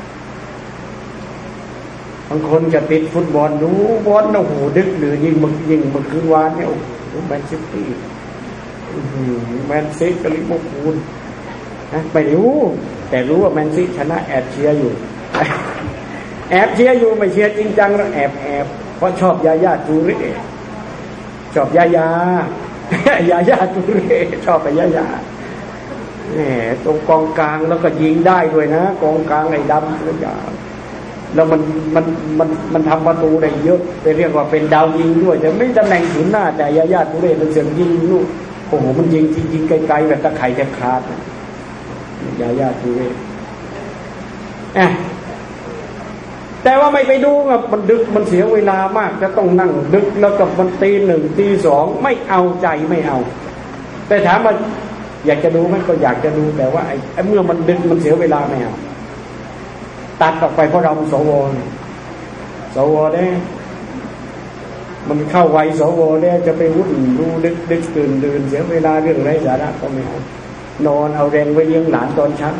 บางคนจะติดฟุตบอลดูบอลโอ้โหดึกหรือยิงมึงคืนวานเนี่ยโอ้โหแมนซิตี้แมนซีกับลิเวอร์พูลนะไม่รู้แต่รู้ว่าแมนซีชนะแอบเชียร์อยู่แอบเชียร์อยู่ไม่เชียร์จริงจังแล้วแอบเพราะชอบยาย่าจูเร่ชอบยาย่าจูเร่ชอบไปยาย่าแหมตรงกองกลางแล้วก็ยิงได้ด้วยนะกองกลางไอ้ดำทุกอย่างแล้วมันทำประตูได้เยอะไปเรียกว่าเป็นดาวยิงด้วยแต่ไม่ตำแหน่งศูนย์หน้าแต่ยาย่าจูเร่มันเสียงยิงลูกโอ้โหมันยิงไกลๆแบบตะไคร่แทบขาดยาย่าจูเร่แต่ว่าไม่ไปดูอ่ะมันดึกมันเสียเวลามากจะต้องนั่งดึกแล้วกับมันตี 1 ตี 2ไม่เอาใจไม่เอาแต่ถามว่าอยากจะดูมันก็อยากจะดูแต่ว่าไอ้เมื่อมันดึกมันเสียเวลาไม่เอาตัดออกไปเพราะเราสวเนี่ยมันเข้าวัยสวเนี่ยจะไปวุ่นดูดึกตื่นเสียเวลาเรื่องไร้สาระก็ไม่เอานอนเอาแรงไว้เลี้ยงหลานตอนเช้า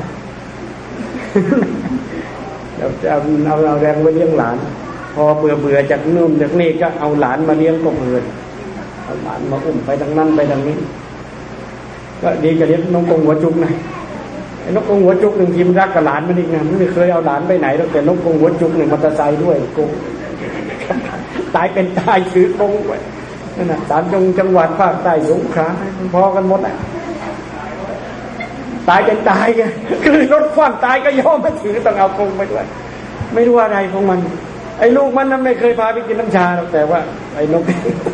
จะเอาแรงไว้เลี้ยงหลานพอเบื่อจากนู่นจากนี่ก็เอาหลานมาเลี้ยงก็เพลินเอาหลานมาอุ้มไปทางนั้นไปทางนี้ก็ดีกับเลี้ยงนกกงหัวจุกนะไอ้นกกงหัวจุกหนึ่งทีมรักกับหลานมันอีกนะไม่เคยเอาหลานไปไหนแล้วแต่นกกงหัวจุกหนึ่งมอเตอร์ไซค์ด้วยกงตายเป็นตายถือกงไว้นั่นน่ะศาลจังหวัดภาคใต้สงขลาพอกันหมดอ่ะตายเป็นตายไงคือรถคว่ำตายก็ยอมไม่ถือต้องเอากงไปด้วยไม่รู้อะไรของมันไอ้ลูกมันนั้นไม่เคยพาไปกินน้ำชาหรอกแต่ว่าไอ้นก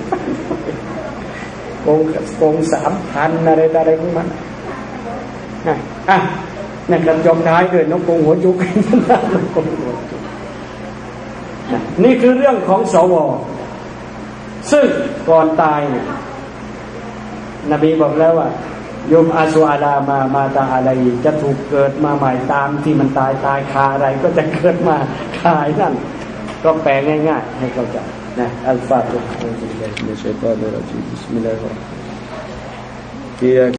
กง3,000อะไรของมันนั่นกระจมท้ายด้วยนกกงหัวจุกนี่คือเรื่องของสวซึ่งก่อนตายเนี่ยนบีบอกแล้วว่าโยมอาสุอาลามาตาอะไรจะถูกเกิดมาใหม่ตามที่มันตายคาอะไรก็จะเกิดมาคายนั่นก็แปลง่ายๆให้เข้าใจนะอัลฟาติฮะบิสมิลลาฮิรเราะฮีมบิสมิลลาฮิรเราะฮีม